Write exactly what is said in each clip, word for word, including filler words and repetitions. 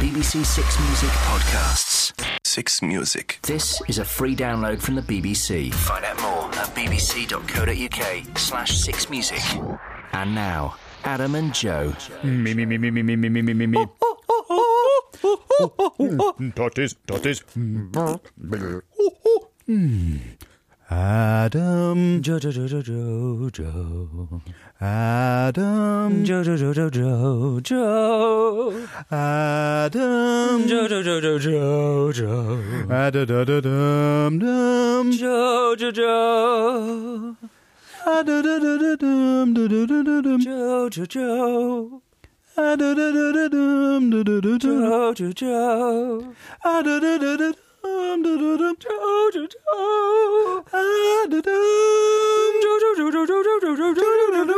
B B C Six Music podcasts. Six Music. This is a free download from the B B C. Find out more at bbc.co.uk slash six music. And now, Adam and Joe. Me, me, me, me, me, me, me, me, me, me, me. Tortoise, tortoise. Adam. Joe, Joe, Joe, Joe, Joe, Joe. Adam. Joe, Joe, Joe, Joe, Joe, Joe. Adam. Joe, Joe, Joe, Joe, Joe, Joe. Adadadadum-dum. Joe, Joe, Joe. Adadadadadum-dum-dum-dum. Joe, Joe, Joe. Adadadadadum-dum-dum-dum. Joe, Joe, Joe. Adadadadadum-dum-dum-dum. Joe, Joe, Joe. Adadum. Joe, Joe, Joe, Joe, Joe, Joe, Joe, Joe, Joe, Joe,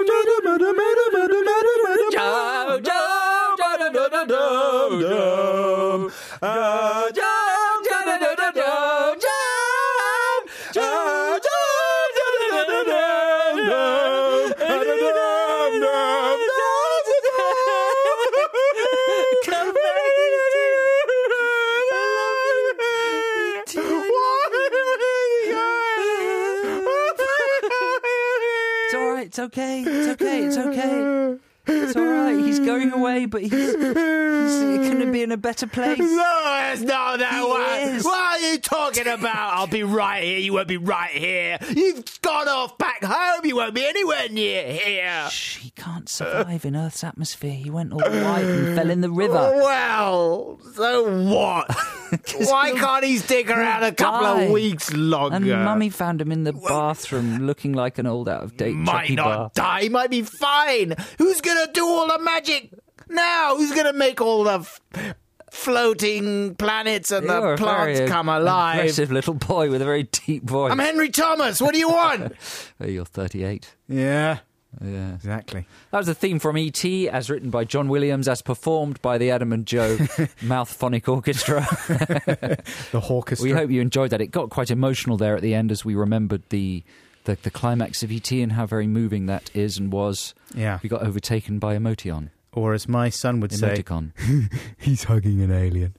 It's okay, it's okay, it's okay. It's all right. He's going away, but he's, he's going to be in a better place. No, it's not that He way. is. What are you talking about? I'll be right here. You won't be right here. You've gone off back home. You won't be anywhere near here. Shh, he can't survive in Earth's atmosphere. He went all white and fell in the river. Well, so what? Why can't he stick around a couple die. of weeks longer? And Mummy found him in the bathroom looking like an old out-of-date might Chucky not bar. die. He might be fine. Who's going to do all the magic now? Who's going to make all the f- floating planets and You're the a plants very come alive? aggressive little boy with a very deep voice. I'm Henry Thomas. What do you want? Oh, you're thirty-eight. Yeah, Yeah. exactly. That was the theme from E T, as written by John Williams, as performed by the Adam and Joe Mouthphonic Orchestra. The Hawkestra. We hope you enjoyed that. It got quite emotional there at the end as we remembered the the, the climax of E T and how very moving that is and was. Yeah. We got overtaken by Emotion. Or as my son would say, Emoticon. he's hugging an alien.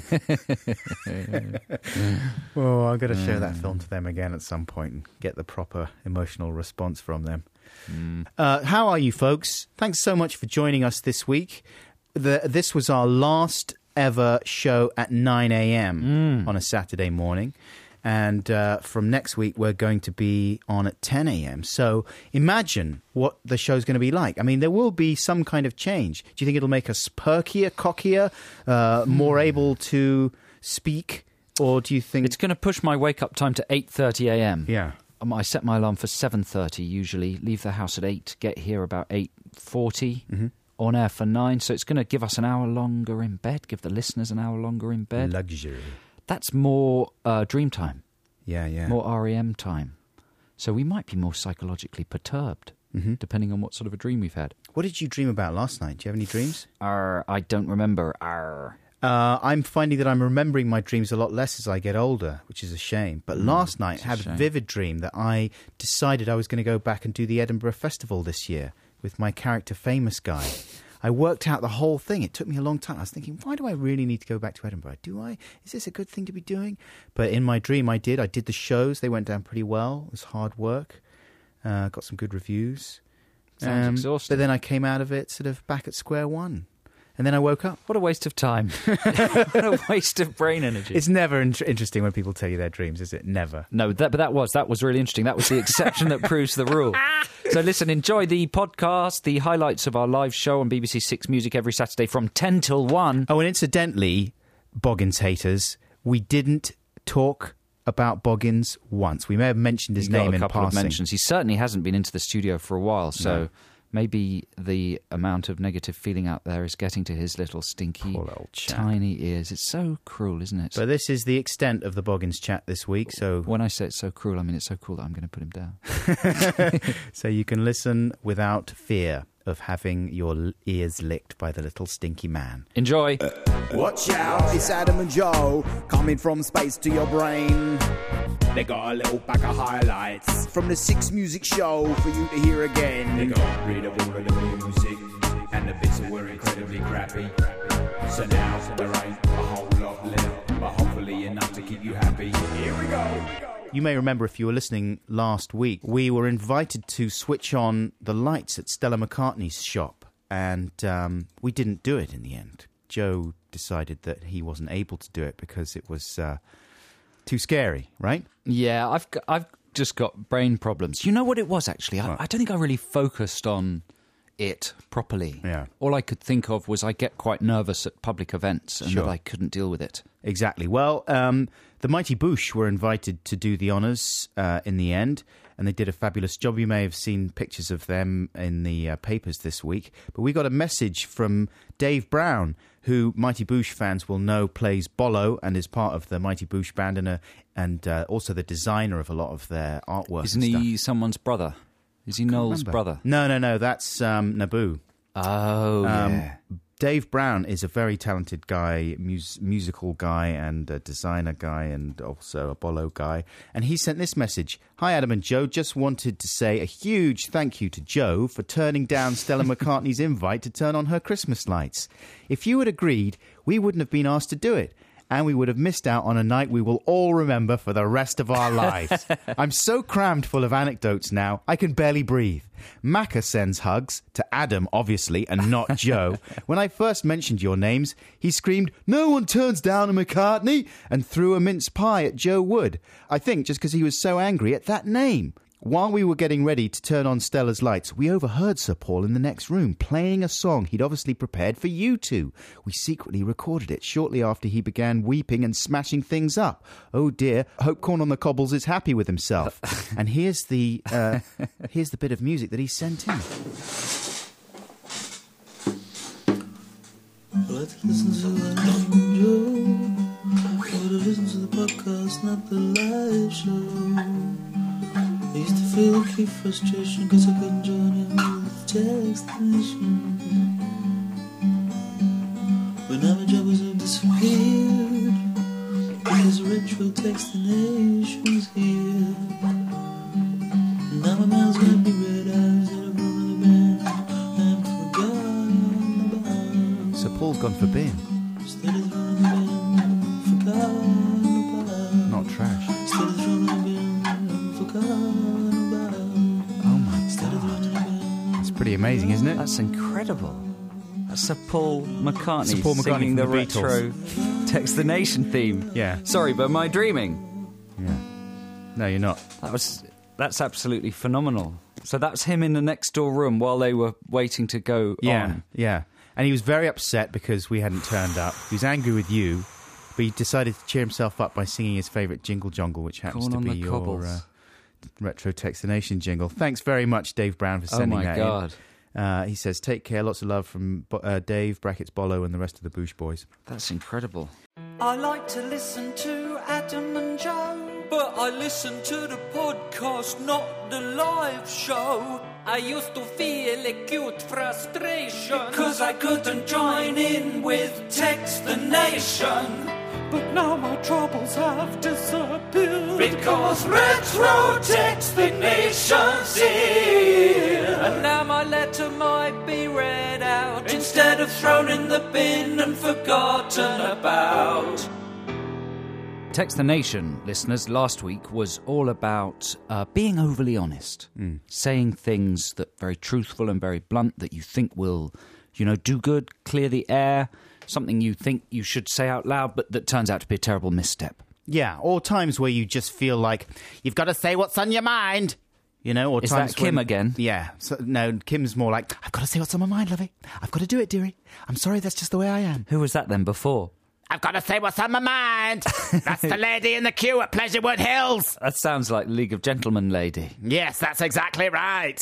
Well, I've got to show that film to them again at some point and get the proper emotional response from them. Mm. Uh, how are you, folks? Thanks so much for joining us this week. The, this was our last ever show at nine a.m. Mm. on a Saturday morning. And uh, from next week, we're going to be on at ten a.m. So imagine what the show's going to be like. I mean, there will be some kind of change. Do you think it'll make us perkier, cockier, uh, more able to speak? Or do you think... It's going to push my wake-up time to eight thirty a.m. Yeah. Um, I set my alarm for seven thirty usually, leave the house at eight, get here about eight forty, Mm-hmm. on air for nine. So it's going to give us an hour longer in bed, give the listeners an hour longer in bed. Luxury. That's more uh, dream time, Yeah, yeah. more R E M time. So we might be more psychologically perturbed, Mm-hmm. depending on what sort of a dream we've had. What did you dream about last night? Do you have any dreams? Arr, I don't remember. Arr. Uh, I'm finding that I'm remembering my dreams a lot less as I get older, which is a shame. But last night it's I a had a shame. vivid dream that I decided I was going to go back and do the Edinburgh Festival this year with my character Famous Guy. I worked out the whole thing. It took me a long time. I was thinking, why do I really need to go back to Edinburgh? Do I? Is this a good thing to be doing? But in my dream, I did. I did the shows. They went down pretty well. It was hard work. Uh, got some good reviews. Sounds Um, exhausting. But then I came out of it sort of back at square one. And then I woke up. What a waste of time. What a waste of brain energy. It's never in- interesting when people tell you their dreams, is it? Never. No, that, but that was that was really interesting. That was the exception that proves the rule. So listen, enjoy the podcast, the highlights of our live show on B B C Six Music every Saturday from ten till one. Oh, and incidentally, Boggins haters, we didn't talk about Boggins once. We may have mentioned his He's got name a in couple of passing. mentions. He certainly hasn't been into the studio for a while, so No. maybe the amount of negative feeling out there is getting to his little stinky, Poor old chap. tiny ears. It's so cruel, isn't it? But this is the extent of the Boggins chat this week, so When I say it's so cruel, I mean it's so cruel that I'm going to put him down. so you can listen without fear of having your l- ears licked by the little stinky man. Enjoy. Watch out, it's Adam and Joe coming from space to your brain. They got a little bag of highlights from the Six Music Show for you to hear again. They got rid of all of the music and the bits that were incredibly crappy. So now there ain't You may remember if you were listening last week, we were invited to switch on the lights at Stella McCartney's shop, and um, we didn't do it in the end. Joe decided that he wasn't able to do it because it was uh, too scary, right? Yeah, I've got, I've just got brain problems. You know what it was, actually? I, What? I don't think I really focused on it properly. Yeah. All I could think of was I get quite nervous at public events and Sure. that I couldn't deal with it. Exactly. Well, um, the Mighty Boosh were invited to do the honours uh, in the end, and they did a fabulous job. You may have seen pictures of them in the uh, papers this week. But we got a message from Dave Brown, who Mighty Boosh fans will know plays Bollo and is part of the Mighty Boosh band and, a, and uh, also the designer of a lot of their artwork. Isn't and he someone's brother? Is he Noel's stuff. brother? No, no, no. That's um, Naboo. Oh, Um, yeah. Dave Brown is a very talented guy, mus- musical guy and a designer guy and also a Bollo guy. And he sent this message. Hi, Adam and Joe. Just wanted to say a huge thank you to Joe for turning down Stella McCartney's invite to turn on her Christmas lights. If you had agreed, we wouldn't have been asked to do it. And we would have missed out on a night we will all remember for the rest of our lives. I'm so crammed full of anecdotes now, I can barely breathe. Macca sends hugs to Adam, obviously, and not Joe. When I first mentioned your names, he screamed, "No one turns down a McCartney," and threw a mince pie at Joe Wood. I think just because he was so angry at that name. While we were getting ready to turn on Stella's lights, we overheard Sir Paul in the next room playing a song he'd obviously prepared for you two. We secretly recorded it shortly after he began weeping and smashing things up. Oh dear, hope Corn on the Cobbles is happy with himself. And here's the uh, here's the bit of music that he sent in. I like to listen to Adam and Joe. I like to listen to the podcast, not the live show. I used to feel acute frustration cause I couldn't join in with the text nation. But now my jobbers have disappeared because retro textination's here. Now my mail's gonna be red eyes that I've run the band and forgotten about. Sir Paul's gone for bin, Instead of throwing the band, forgotten about. not trash. Instead of throwing the band, forgotten about. Oh my Instead of throwing the band. It's pretty amazing, isn't it? That's incredible. That's Sir Paul McCartney, Sir Paul McCartney singing the from the retro Text the Nation theme. Yeah. Sorry, but am I dreaming? Yeah. No, you're not. That was that's absolutely phenomenal. So that's him in the next door room while they were waiting to go Yeah, on. yeah. And he was very upset because we hadn't turned up. He was angry with you, but he decided to cheer himself up by singing his favourite jingle jongle, which happens Corn to on be the your Cobbles. uh, Retro Textination jingle. Thanks very much, Dave Brown, for Oh sending my that God. in. Uh, he says, take care, lots of love from Bo- uh, Dave, brackets Bollo, and the rest of the Boosh Boys. That's incredible. I like to listen to Adam and Joe, but I listen to the podcast, not the live show. I used to feel acute frustration because I couldn't join in with Text the Nation. But now my troubles have disappeared because Retro Text the Nation's here. And now my letter might be read out instead of thrown in the bin and forgotten about. Text the Nation, listeners, last week was all about uh, being overly honest, saying things that very truthful and very blunt that you think will, you know, do good, clear the air, something you think you should say out loud, but that turns out to be a terrible misstep. Yeah, or times where you just feel like you've got to say what's on your mind. You know, or Is times that Kim when- again? Yeah. So, no, Kim's more like, I've got to say what's on my mind, lovey. I've got to do it, dearie. I'm sorry, that's just the way I am. Who was that then before? I've got to say what's on my mind. That's the lady in the queue at Pleasurewood Hills. That sounds like League of Gentlemen lady. Yes, that's exactly right.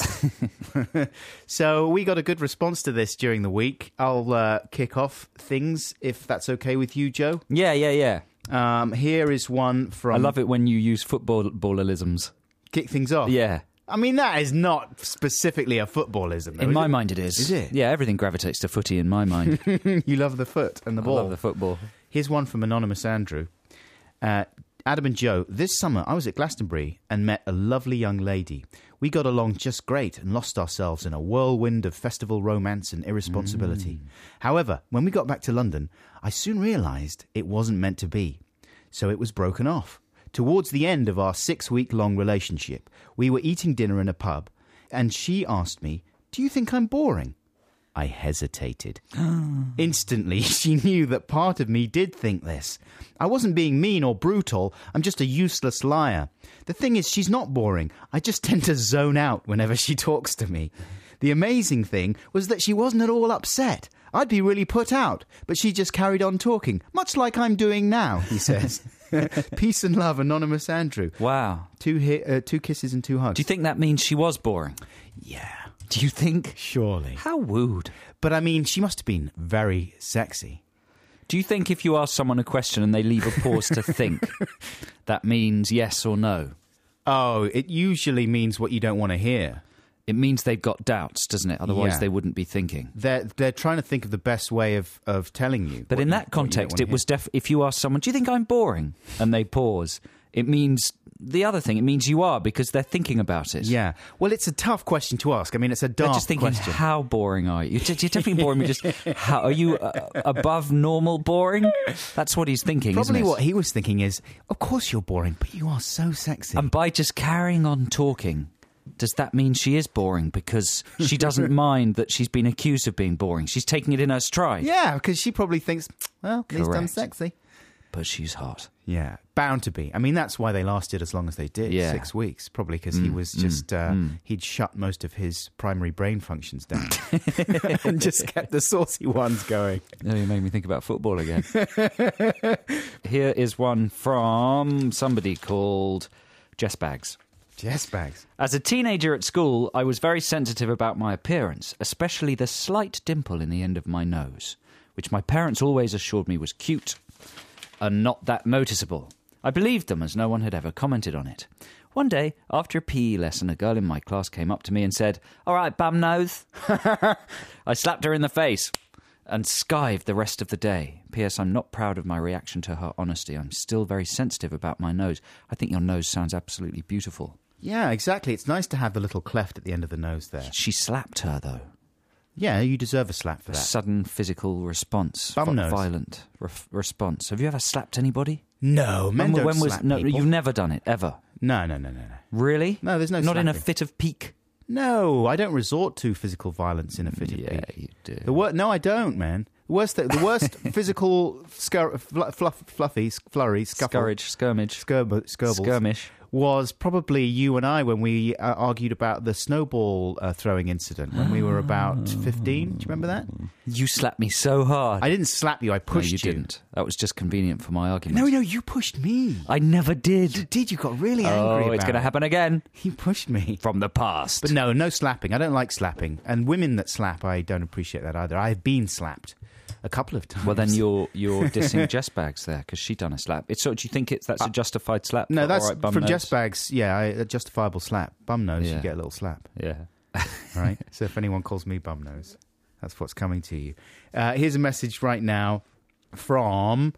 So we got a good response to this during the week. I'll uh, kick off things, if that's okay with you, Joe. Yeah, yeah, yeah. Um, here is one from... I love it when you use football ballerisms. Kick things off. Yeah. I mean, that is not specifically a footballism, though, In is my it? mind it is. Is it? Yeah, everything gravitates to footy in my mind. You love the foot and the I ball. love the football. Here's one from Anonymous Andrew. Uh, Adam and Joe, this summer I was at Glastonbury and met a lovely young lady. We got along just great and lost ourselves in a whirlwind of festival romance and irresponsibility. However, when we got back to London, I soon realised it wasn't meant to be. So it was broken off. Towards the end of our six-week-long relationship, we were eating dinner in a pub, and she asked me, "Do you think I'm boring?" I hesitated. Instantly, she knew that part of me did think this. I wasn't being mean or brutal. I'm just a useless liar. The thing is, she's not boring. I just tend to zone out whenever she talks to me. The amazing thing was that she wasn't at all upset. I'd be really put out, but she just carried on talking, much like I'm doing now, he says. Peace and love, Anonymous Andrew. Wow. Two, hi- uh, two kisses and two hugs. Do you think that means she was boring? Yeah. Do you think? Surely. How wooed. But I mean, she must have been very sexy. Do you think if you ask someone a question and they leave a pause to think, that means yes or no? Oh, it usually means what you don't want to hear. It means they've got doubts, doesn't it? Otherwise, Yeah. they wouldn't be thinking. They're they're trying to think of the best way of, of telling you. But what in you- that what you don't context, wanna it was def- if you ask someone, "Do you think I'm boring?" and they pause, it means the other thing. It means you are, because they're thinking about it. hear. Yeah. Well, it's a tough question to ask. I mean, it's a They're dark just thinking, question. how boring are you? You're, just- you're definitely boring. Just how are you uh, above normal boring? That's what he's thinking. Probably isn't it? what he was thinking is, of course you're boring, but you are so sexy. And by just carrying on talking, does that mean she is boring? Because she doesn't mind that she's been accused of being boring. She's taking it in her stride. yeah, because she probably thinks, well, at least I'm Correct. sexy. But she's hot. Yeah, bound to be. I mean, that's why they lasted as long as they did, Yeah. six weeks. Probably because he was just, uh, he'd shut most of his primary brain functions down and just kept the saucy ones going. Oh, you made me think about football again. Here is one from somebody called Jess Bags. Jess Bags. As a teenager at school, I was very sensitive about my appearance, especially the slight dimple in the end of my nose, which my parents always assured me was cute and not that noticeable. I believed them, as no one had ever commented on it. One day, after a P E lesson, a girl in my class came up to me and said, "All right, bum nose." I slapped her in the face and skived the rest of the day. P S. I'm not proud of my reaction to her honesty. I'm still very sensitive about my nose. I think your nose sounds absolutely beautiful. Yeah, exactly. It's nice to have the little cleft at the end of the nose there. She slapped her, though. Yeah, you deserve a slap for A that. sudden physical response. Bum Vi- nose. Violent re- response. Have you ever slapped anybody? No, men when, don't when was slap no? people. You've never done it ever. No, no, no, no, no. Really? No, there's no Not in a slapping. fit of pique. No, I don't resort to physical violence in a fit of Yeah, pique. you do. The wor- no, I don't, man. The worst, th- the worst physical scur- fl- fluff, fluffy, flurry, scuffle, Scourge, skirmish, skirb- skirbles skirmish. was probably you and I when we uh, argued about the snowball uh, throwing incident when we were about fifteen. Do you remember that? You slapped me so hard. I didn't slap you. I No, pushed you didn't. That was just convenient for my argument. No, no, you pushed me. I never did. You did. You got really angry Oh, about it's going to it. happen again. You pushed me. From the past. But no, no slapping. I don't like slapping. And women that slap, I don't appreciate that either. I've been slapped a couple of times. Well, then you're you're dissing Jess Bags there, because she done a slap. It's so. Do you think it's that's a justified slap? No, For, that's all right, bum from nose? Jess Bags. Yeah, I, a justifiable slap. Bum nose, Yeah. you get a little slap. Yeah. All right. So if anyone calls me bum nose, that's what's coming to you. Uh, here's a message right now from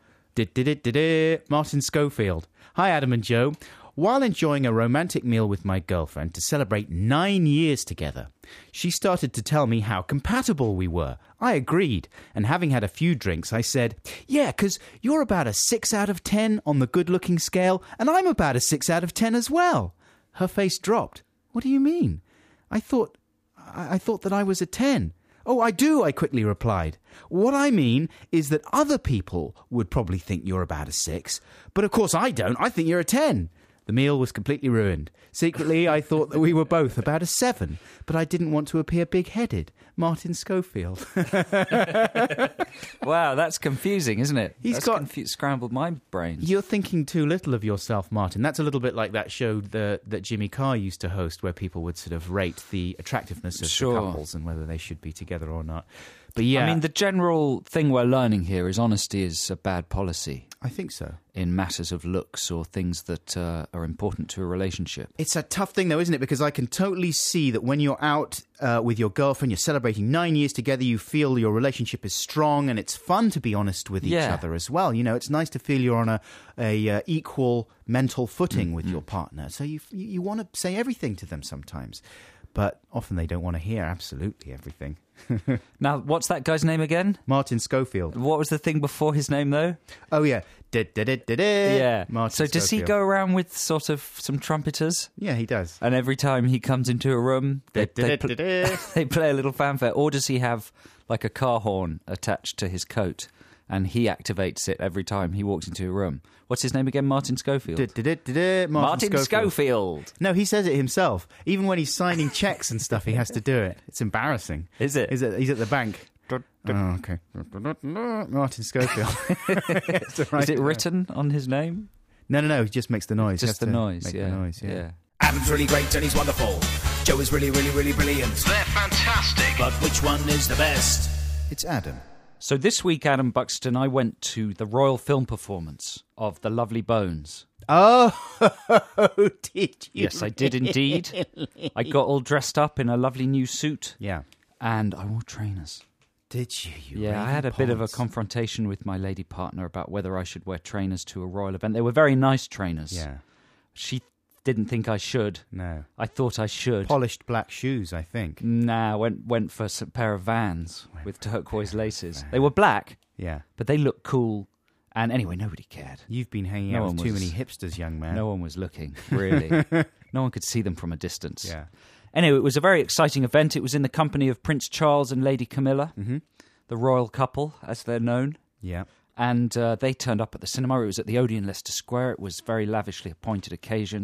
Martin Schofield. Hi, Adam and Joe. While enjoying a romantic meal with my girlfriend to celebrate nine years together, she started to tell me how compatible we were. I agreed, and having had a few drinks, I said, "Yeah, 'cause you're about a six out of ten on the good-looking scale, and I'm about a six out of ten as well." Her face dropped. "What do you mean? I thought, I, I thought that I was a ten." "Oh, I do," I quickly replied. "What I mean is that other people would probably think you're about a six, but of course I don't. I think you're a ten." The meal was completely ruined. Secretly, I thought that we were both about a seven, but I didn't want to appear big-headed. Martin Schofield. Wow, that's confusing, isn't it? He's That's got- confu- scrambled my brains. You're thinking too little of yourself, Martin. That's a little bit like that show that, that Jimmy Carr used to host, where people would sort of rate the attractiveness of Sure. the couples and whether they should be together or not. But yeah, I mean, the general thing we're learning here is honesty is a bad policy I think so. in matters of looks or things that uh, are important to a relationship. It's a tough thing, though, isn't it? Because I can totally see that when you're out uh, with your girlfriend, you're celebrating nine years together, you feel your relationship is strong, and it's fun to be honest with each Yeah. other as well. You know, it's nice to feel you're on a, a uh, equal mental footing with your partner. So you you want to say everything to them sometimes. but often they don't want to hear absolutely everything. Now, what's that guy's name again? Martin Schofield. What was the thing before his name, though? Oh, yeah. Da-da-da-da-da. Yeah. Martin so does he Schofield. go around with sort of some trumpeters? Yeah, he does. And every time he comes into a room, they, they, pl- Da-da-da-da-da. they play a little fanfare. Or does he have like a car horn attached to his coat and he activates it every time he walks into a room? What's his name again? Martin Schofield? Da-da-da-da-da. Martin, Martin Schofield. Schofield. No, he says it himself. Even when he's signing checks and stuff, he has to do it. It's embarrassing. Is it? He's at, he's at the bank. Oh, okay. Martin Schofield. Is it written on his name? No, no, no. He just makes the noise. He Just has the to noise, Make yeah. the noise, yeah. Adam's really great and he's wonderful. Joe is really, really, really brilliant. They're fantastic. But which one is the best? It's Adam. So this week, Adam Buxton, I went to the Royal Film performance of The Lovely Bones. Oh, did you? Yes, I did indeed. I got all dressed up in a lovely new suit Yeah. and I wore trainers. Did you? you Yeah, I raving had a bit of a ponce. confrontation with my lady partner about whether I should wear trainers to a royal event. They were very nice trainers. Yeah. She didn't think I should. No. I thought I should. Polished black shoes, I think. Nah, went went for a pair of Vans with turquoise laces. They were black, Yeah. but they looked cool. And anyway, nobody cared. You've been hanging No out with one too was- many hipsters, young man. No one was looking, really. No one could see them from a distance. Yeah. Anyway, it was a very exciting event. It was in the company of Prince Charles and Lady Camilla, Mm-hmm. the royal couple, as they're known. Yeah. And uh, they turned up at the cinema. It was at the Odeon Leicester Square. It was a very lavishly appointed occasion.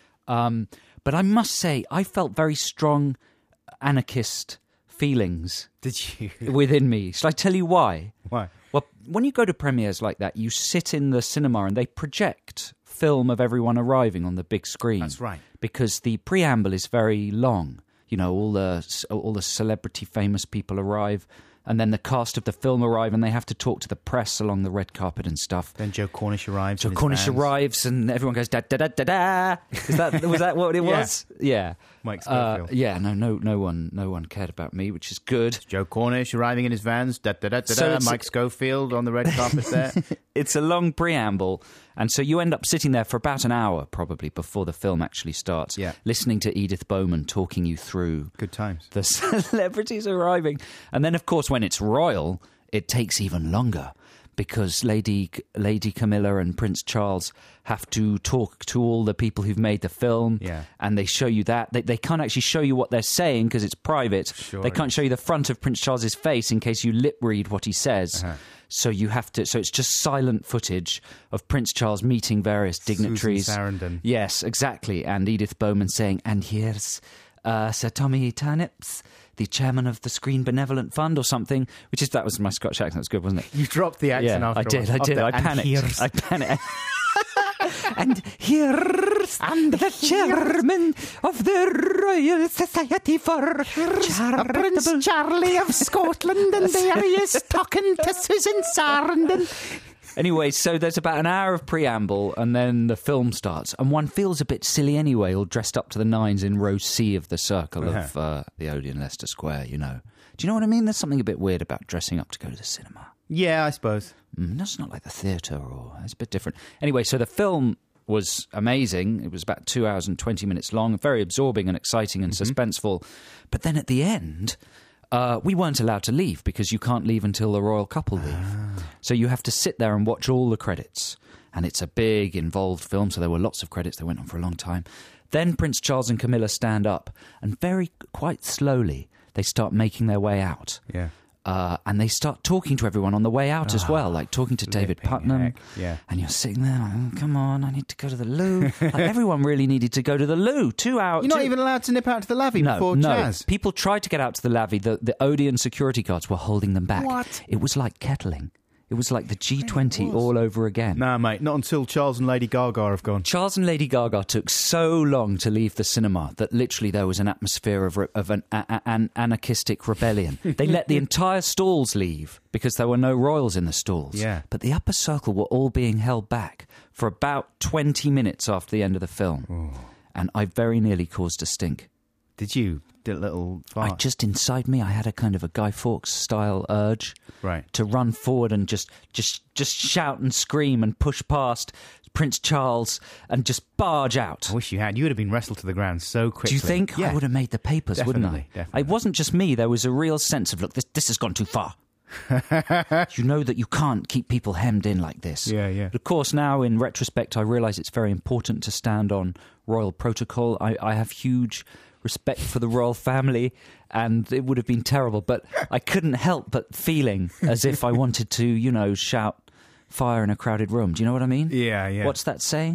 Um, but I must say, I felt very strong anarchist feelings Did you? within me. Shall I tell you why? Why? Well, when you go to premieres like that, you sit in the cinema and they project film of everyone arriving on the big screen. That's right. Because the preamble is very long. You know, all the all the celebrity famous people arrive, and then the cast of the film arrive, and they have to talk to the press along the red carpet and stuff. Then Joe Cornish arrives. So in his Cornish vans. arrives, and everyone goes da da da da da. Is that was that what it Yeah. was? Yeah. Mike Uh, Schofield. yeah. No. No. No one. No one cared about me, which is good. Joe Cornish arriving in his vans. Da, da, da, da, So da. it's- Mike Schofield on the red carpet there. It's a long preamble, and so you end up sitting there for about an hour, probably, before the film actually starts, Yeah. listening to Edith Bowman talking you through Good times. the celebrities arriving. And then, of course, when it's royal, it takes even longer, because Lady Lady Camilla and Prince Charles have to talk to all the people who've made the film, Yeah. and they show you that. They, they can't actually show you what they're saying because it's private. Sure, they can't show you the front of Prince Charles's face in case you lip read what he says. Uh-huh. So you have to. So it's just silent footage of Prince Charles meeting various dignitaries. Susan Sarandon. Yes, exactly. And Edith Bowman saying, "And here's uh, Sir Tommy Turnips, the chairman of the Screen Benevolent Fund," or something. Which is that was my Scottish accent. That was good, wasn't it? You dropped the accent Yeah, after I did. a I while. did. After- I and panicked. here's- I panicked. And here's and the chairman of the Royal Society for Charitable Charlie of Scotland, and there he is talking to Susan Sarandon. Anyway, so there's about an hour of preamble, and then the film starts, and one feels a bit silly anyway, all dressed up to the nines in row C of the circle of uh, the Odeon Leicester Square, you know. Do you know what I mean? There's something a bit weird about dressing up to go to the cinema. Yeah, I suppose. Mm, that's not like the theatre, or it's a bit different. Anyway, so the film was amazing. It was about two hours and twenty minutes long, very absorbing and exciting and suspenseful. But then at the end, uh, we weren't allowed to leave because you can't leave until the royal couple leave. So you have to sit there and watch all the credits. And it's a big, involved film, so there were lots of credits. They went on for a long time. Then Prince Charles and Camilla stand up, and very, quite slowly, they start making their way out. Yeah. Uh, and they start talking to everyone on the way out as well, like talking to David flipping Putnam. heck, yeah. And you're sitting there, like, oh, come on, I need to go to the loo. Like, everyone really needed to go to the loo. Two hours. You're not two- even allowed to nip out to the lavvy no, before no. jazz. People tried to get out to the lavvy. The, the Odeon security guards were holding them back. What? It was like kettling. It was like the G twenty was. all over again. Nah, mate, not until Charles and Lady Gaga have gone. Charles and Lady Gaga took so long to leave the cinema that literally there was an atmosphere of, re- of an, a, a- an anarchistic rebellion. They let the entire stalls leave because there were no royals in the stalls. Yeah. But the upper circle were all being held back for about twenty minutes after the end of the film. And I very nearly caused a stink. Did you? Did a little fart? I just inside me, I had a kind of a Guy Fawkes style urge Right. to run forward and just, just, just shout and scream and push past Prince Charles and just barge out. I wish you had. You would have been wrestled to the ground so quickly. Do you think? Yeah. I would have made the papers, wouldn't I? Definitely, definitely. It wasn't just me. There was a real sense of, look, this, this has gone too far. You know that you can't keep people hemmed in like this. Yeah, yeah. Of course, now in retrospect, I realise it's very important to stand on royal protocol. I, I have huge respect for the royal family, and it would have been terrible, but I couldn't help but feeling as if I wanted to, you know, shout fire in a crowded room. Do you know what I mean? Yeah, yeah. What's that saying?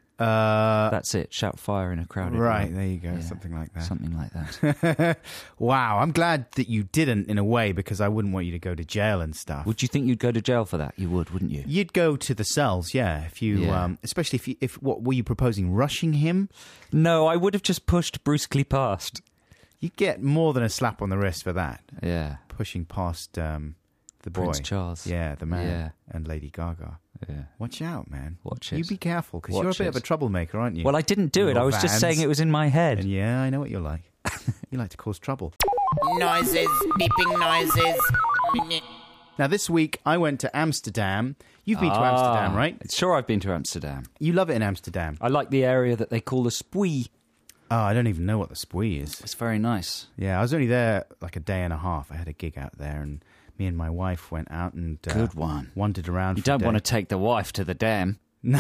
Uh, That's it. Shout fire in a crowded room. right, there you go. Yeah, Something like that. Something like that. Wow, I'm glad that you didn't, in a way, because I wouldn't want you to go to jail and stuff. Would you think you'd go to jail for that? You would, wouldn't you? You'd go to the cells, yeah. If you, Yeah. um, especially if you, if what were you proposing, rushing him? No, I would have just pushed brusquely past. You'd get more than a slap on the wrist for that. Yeah. Pushing past um, the boy, Prince Charles. yeah, the man, Yeah. and Lady Gaga. Yeah. Watch out, man. Watch You it. be careful, because Watch you're a bit it. of a troublemaker, aren't you? Well, I didn't do it. Little I was just Vans. saying it was in my head. And yeah, I know what you're like. You like to cause trouble. Noises, beeping noises. Now, this week, I went to Amsterdam. You've been to Amsterdam, right? Sure, I've been to Amsterdam. You love it in Amsterdam. I like the area that they call the Spui. Oh, I don't even know what the Spui is. It's very nice. Yeah, I was only there like a day and a half. I had a gig out there, and me and my wife went out and uh, Good one. wandered around. You for a don't day. want to take the wife to the dam. No.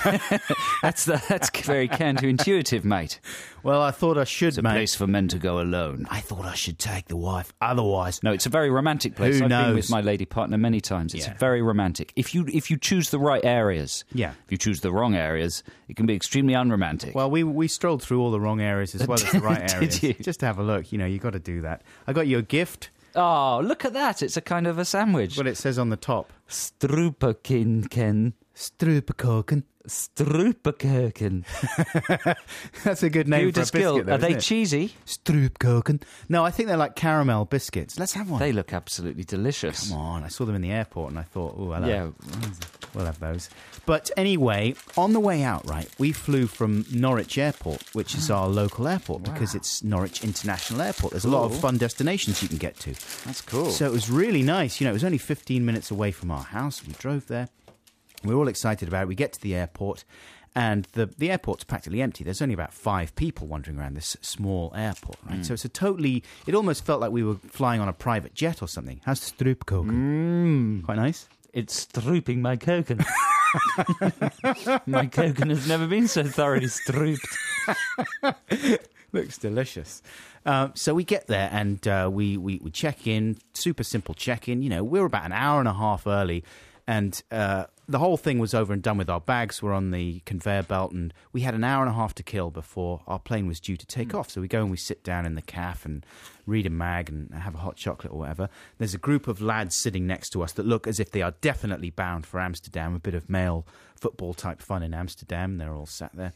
that's the, that's very counterintuitive, mate. Well, I thought I should, It's a mate. place for men to go alone. I thought I should take the wife. Otherwise, No, it's a very romantic place. Who I've been knows? with my lady partner many times. It's Yeah. very romantic. If you if you choose the right areas, Yeah. If you choose the wrong areas, it can be extremely unromantic. well, we we strolled through all the wrong areas as well as the right Did areas. you? Just to have a look. You know, you got to do that. I got you a gift. Oh, look at that! It's a kind of a sandwich. What it says on the top. Struperkinken. Struperkoken. Struperkerken. That's a good name Who for a does biscuit, Gil? though, Are they isn't it? cheesy? Stroopkoken. No, I think they're like caramel biscuits. Let's have one. They look absolutely delicious. Come on, I saw them in the airport and I thought, oh, hello. Yeah. We'll have those. But anyway, on the way out, right, we flew from Norwich Airport, which is our local airport, because it's Norwich International Airport. There's a lot of Cool. fun destinations you can get to. That's cool. So it was really nice. You know, it was only fifteen minutes away from our house. We drove there. We were all excited about it. We get to the airport, and the, the airport's practically empty. There's only about five people wandering around this small airport, right? Mm. So it's a totally... It almost felt like we were flying on a private jet or something. How's the Stroopkoken? Mm. Quite nice. It's strooping my koken. My koken has never been so thoroughly strooped. Looks delicious. Um, so we get there and uh, we, we, we check in, super simple check-in. You know, we were about an hour and a half early, and uh, the whole thing was over and done with. Our bags were on the conveyor belt, and we had an hour and a half to kill before our plane was due to take off. So we go and we sit down in the caf and read a mag and have a hot chocolate or whatever. There's a group of lads sitting next to us that look as if they are definitely bound for Amsterdam, a bit of male football-type fun in Amsterdam. They're all sat there.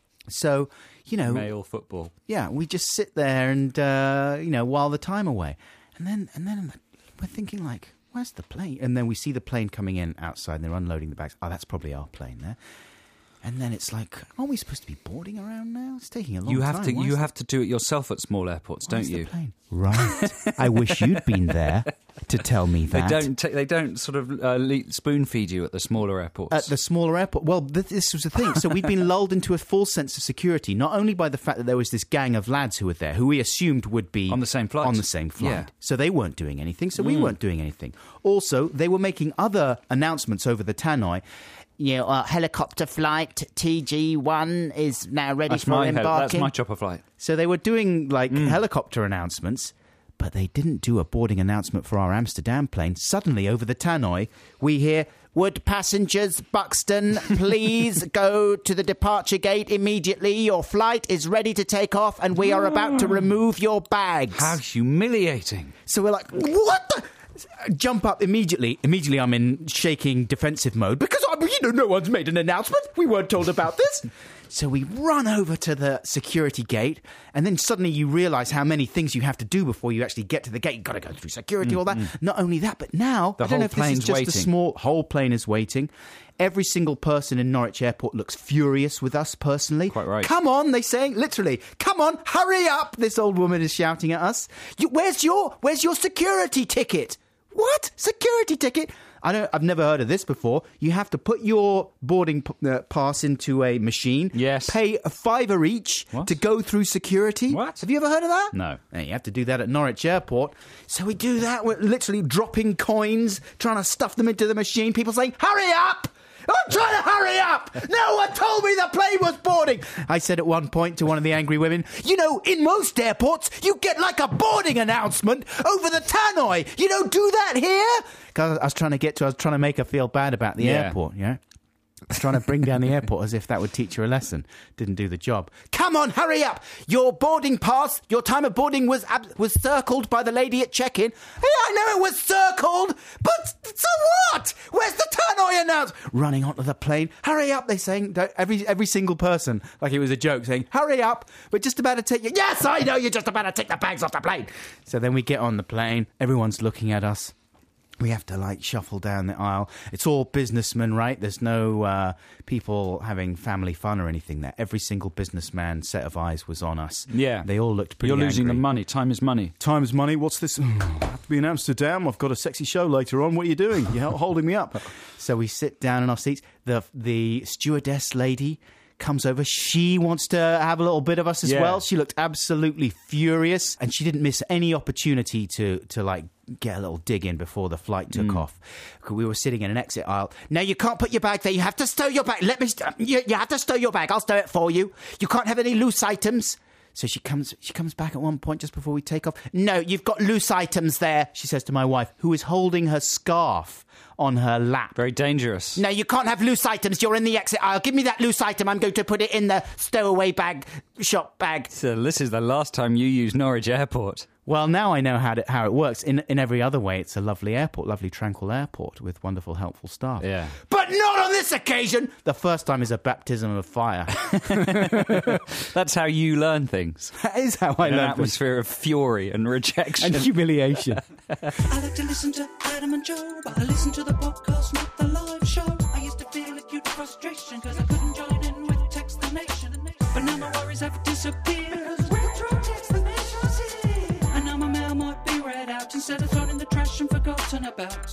So, you know... Male football. Yeah, we just sit there and, uh, you know, while the time away. And then and then we're thinking, like, where's the plane? And then we see the plane coming in outside, and they're unloading the bags. Oh, that's probably our plane there. And then it's like, aren't we supposed to be boarding around now? It's taking a long You have time. to Why you is have to do it yourself at small airports, the, why don't is the you? plane? Right. I wish you'd been there to tell me They that. don't. ta- they don't sort of uh, le- spoon feed you at the smaller airports. At the smaller airport. Well, th- this was the thing. So we'd been lulled into a false sense of security, not only by the fact that there was this gang of lads who were there, who we assumed would be... On the same flight. On the same flight. Yeah. So they weren't doing anything, so we weren't doing anything. Also, they were making other announcements over the tannoy. You know, uh, helicopter flight T G one is now ready that's for my hel- embarking. that's my chopper flight. So they were doing, like, helicopter announcements, but they didn't do a boarding announcement for our Amsterdam plane. Suddenly, over the tannoy, we hear, "Would passengers, Buxton, please go to the departure gate immediately. Your flight is ready to take off, and we are about to remove your bags." How humiliating! So we're like, what the? Jump up immediately. Immediately I'm in shaking defensive mode because, I, you know, no one's made an announcement. We weren't told about this. So we run over to the security gate, and then suddenly you realise how many things you have to do before you actually get to the gate. You've got to go through security, all that. Not only that, but now, The I don't whole know if this is plane's just a waiting. small... whole plane is waiting. Every single person in Norwich Airport looks furious with us personally. Quite right. Come on, they saying, literally, come on, hurry up, this old woman is shouting at us. You, where's your, where's your security ticket? What? Security ticket? I don't. I've never heard of this before. You have to put your boarding p- uh, pass into a machine. Yes. Pay a fiver each What? to go through security. What? Have you ever heard of that? No. And you have to do that at Norwich Airport. So we do that. We're literally dropping coins, trying to stuff them into the machine. People saying, "Hurry up! I'm trying to hurry up! No one told me the plane was boarding!" I said at one point to one of the angry women, "You know, in most airports, you get like a boarding announcement over the tannoy. You don't do that here?" Because I was trying to get to, I was trying to make her feel bad about the Yeah. airport, you know? I was trying to bring down the airport as if that would teach her a lesson. Didn't do the job. "Come on, hurry up! Your boarding pass, your time of boarding was ab- was circled by the lady at check-in." "Yeah, I know it was circled, but so what? Where's the tannoy announced?" Running onto the plane. "Hurry up," they saying. Don't- Every every single person, like it was a joke, saying, "Hurry up, we're just about to take you." "Yes, I know, you're just about to take the bags off the plane." So then we get on the plane. Everyone's looking at us. We have to, like, shuffle down the aisle. It's all businessmen, right? There's no uh, people having family fun or anything there. Every single businessman's set of eyes was on us. Yeah. They all looked pretty You're losing angry. the money. Time is money. Time is money. What's this? I have to be in Amsterdam. I've got a sexy show later on. What are you doing? You're holding me up. So we sit down in our seats. The, the stewardess lady comes over. She wants to have a little bit of us as Yeah. well. She looked absolutely furious, and she didn't miss any opportunity to, to like, get a little dig in before the flight took off. We were sitting in an exit aisle. "No, you can't put your bag there. You have to stow your bag. Let me. St- you, you have to stow your bag. I'll stow it for you. You can't have any loose items." So she comes. She comes back at one point just before we take off. "No, you've got loose items there," she says to my wife, who is holding her scarf on her lap. Very dangerous. "No, you can't have loose items. You're in the exit aisle. Give me that loose item. I'm going to put it in the stowaway bag, shop bag." So this is the last time you use Norwich Airport. Well, now I know how to, how it works. In in every other way, it's a lovely airport, lovely tranquil airport with wonderful, helpful staff. Yeah. But not on this occasion. The first time is a baptism of fire. That's how you learn things. That is how I In an learned things. atmosphere of fury and rejection. And humiliation. I like to listen to Adam and Joe, but I listen to the podcast, not the live show. I used to feel acute frustration because I couldn't join in with Text the Nation. But now my worries have disappeared because Retro Text the Nation's here. And now my mail might be read out instead of thrown in the trash and forgotten about.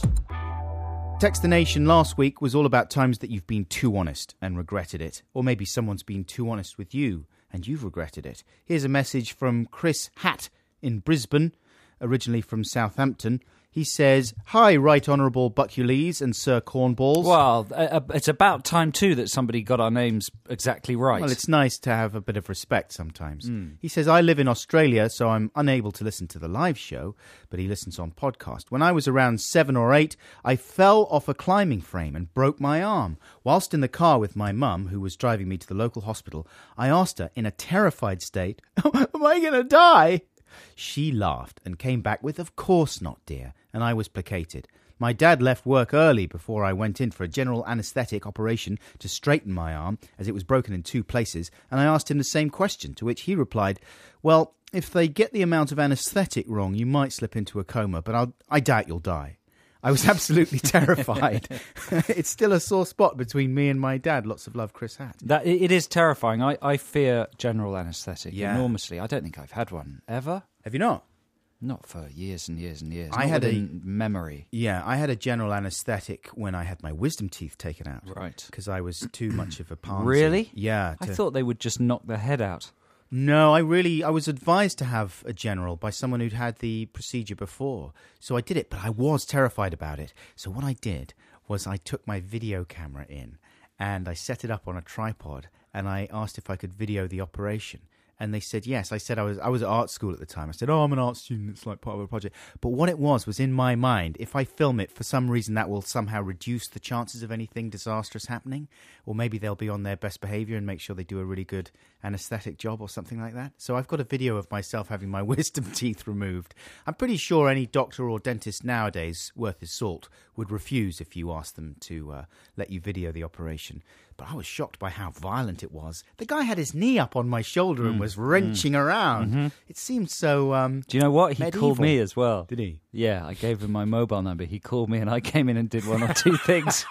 Text the Nation last week was all about times that you've been too honest and regretted it. Or maybe someone's been too honest with you and you've regretted it. Here's a message from Chris Hatt in Brisbane, originally from Southampton. He says, "Hi, Right Honourable Buckulees and Sir Cornballs." Well, uh, it's about time, too, that somebody got our names exactly right. Well, it's nice to have a bit of respect sometimes. He says, "I live in Australia, so I'm unable to listen to the live show, but he listens on podcast. When I was around seven or eight, I fell off a climbing frame and broke my arm. Whilst in the car with my mum, who was driving me to the local hospital, I asked her in a terrified state, 'Am I going to die?' She laughed and came back with, 'Of course not, dear,' and I was placated. My dad left work early before I went in for a general anaesthetic operation to straighten my arm, as it was broken in two places, and I asked him the same question, to which he replied, 'Well, if they get the amount of anaesthetic wrong, you might slip into a coma, but I'll, I doubt you'll die.' I was absolutely terrified. It's still a sore spot between me and my dad. Lots of love, Chris Hatt. That, it, it is terrifying. I, I fear general anaesthetic Yeah. enormously. I don't think I've had one ever. Have you not? Not for years and years and years. I Not had a- within memory. Yeah, I had a general anaesthetic when I had my wisdom teeth taken out. Right. Because I was too much of a pansy. Really? Yeah. I to- thought they would just knock the head out. No, I really, I was advised to have a general by someone who'd had the procedure before. So I did it, but I was terrified about it. So what I did was I took my video camera in and I set it up on a tripod and I asked if I could video the operation. And they said yes. I said I was I was at art school at the time. I said, "Oh, I'm an art student. It's like part of a project." But what it was was in my mind, if I film it, for some reason that will somehow reduce the chances of anything disastrous happening. Or maybe they'll be on their best behaviour and make sure they do a really good anaesthetic job or something like that. So I've got a video of myself having my wisdom teeth removed. I'm pretty sure any doctor or dentist nowadays worth his salt would refuse if you asked them to uh, let you video the operation. But I was shocked by how violent it was. The guy had his knee up on my shoulder mm. and was wrenching mm. around. Mm-hmm. It seemed so um, Do you know what? He medieval. called me as well. Did he? Yeah, I gave him my mobile number. He called me and I came in and did one or two things.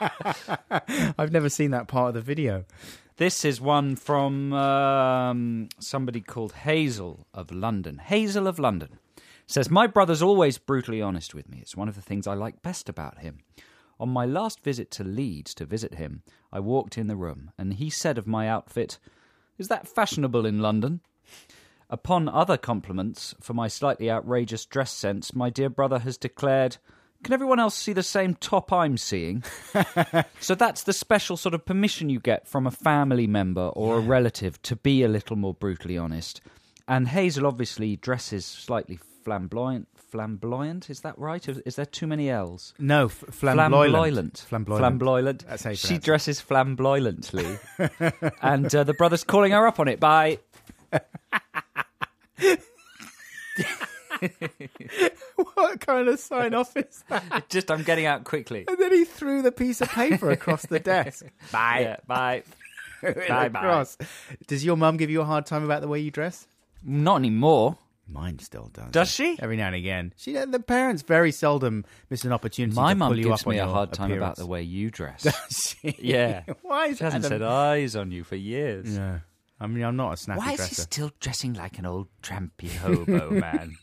I've never seen that part of the video. This is one from um, somebody called Hazel of London. Hazel of London says, "My brother's always brutally honest with me. It's one of the things I like best about him. On my last visit to Leeds to visit him, I walked in the room, and he said of my outfit, "Is that fashionable in London?" Upon other compliments for my slightly outrageous dress sense, my dear brother has declared, "Can everyone else see the same top I'm seeing?" So that's the special sort of permission you get from a family member or yeah. a relative to be a little more brutally honest. And Hazel obviously dresses slightly flamboyant. Flamboyant, is that right? Is, is there too many L's? No, f- flamboyant. Flamboyant. Flamboyant. That's how you she pronounce dresses flamboyantly. And uh, the brother's calling her up on it by... What kind of sign-off is that? Just, I'm getting out quickly. And then he threw the piece of paper across the desk. Bye. Yeah, bye. bye, bye. Does your mum give you a hard time about the way you dress? Not anymore. Mine still does. Does she? Every now and again. She, the parents very seldom miss an opportunity My to pull you up on your appearance. My mum gives me a hard time appearance. about the way you dress. Does she? Yeah. Why is she hasn't Adam... set eyes on you for years. Yeah. I mean, I'm not a snappy Why dresser. Why is he still dressing like an old trampy hobo, man?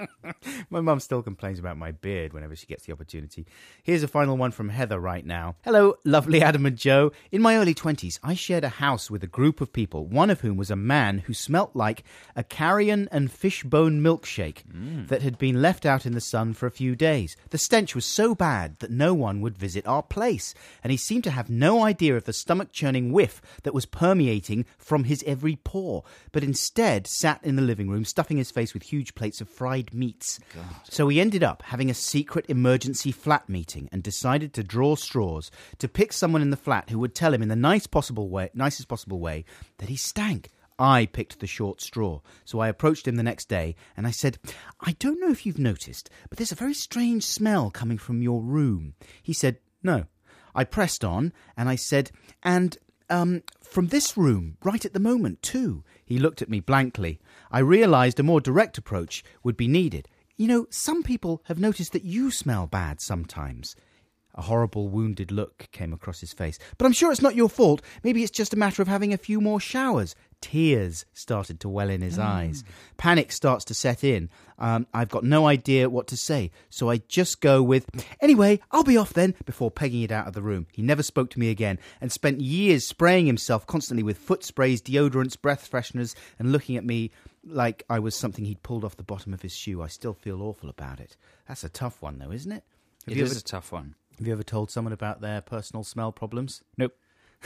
My mum still complains about my beard whenever she gets the opportunity. Here's a final one from Heather right now. Hello, lovely Adam and Joe. In my early twenties, I shared a house with a group of people, one of whom was a man who smelt like a carrion and fishbone milkshake mm. that had been left out in the sun for a few days. The stench was so bad that no one would visit our place, and he seemed to have no idea of the stomach-churning whiff that was permeating from his every pore, but instead sat in the living room stuffing his face with huge plates of fried meats. God. So we ended up having a secret emergency flat meeting and decided to draw straws to pick someone in the flat who would tell him in the nice possible way, nicest possible way that he stank. I picked the short straw, so I approached him the next day and I said, "I don't know if you've noticed, but there's a very strange smell coming from your room." He said, "No." I pressed on and I said, "And um, from this room, right at the moment, too." He looked at me blankly. I realised a more direct approach would be needed. "You know, some people have noticed that you smell bad sometimes." A horrible, wounded look came across his face. "But I'm sure it's not your fault. Maybe it's just a matter of having a few more showers." Tears started to well in his mm. eyes. Panic starts to set in. Um, I've got no idea what to say, so I just go with, "Anyway, I'll be off then," before pegging it out of the room. He never spoke to me again and spent years spraying himself constantly with foot sprays, deodorants, breath fresheners, and looking at me like I was something he'd pulled off the bottom of his shoe. I still feel awful about it. That's a tough one, though, isn't it? Have it is ever, a tough one. Have you ever told someone about their personal smell problems? Nope.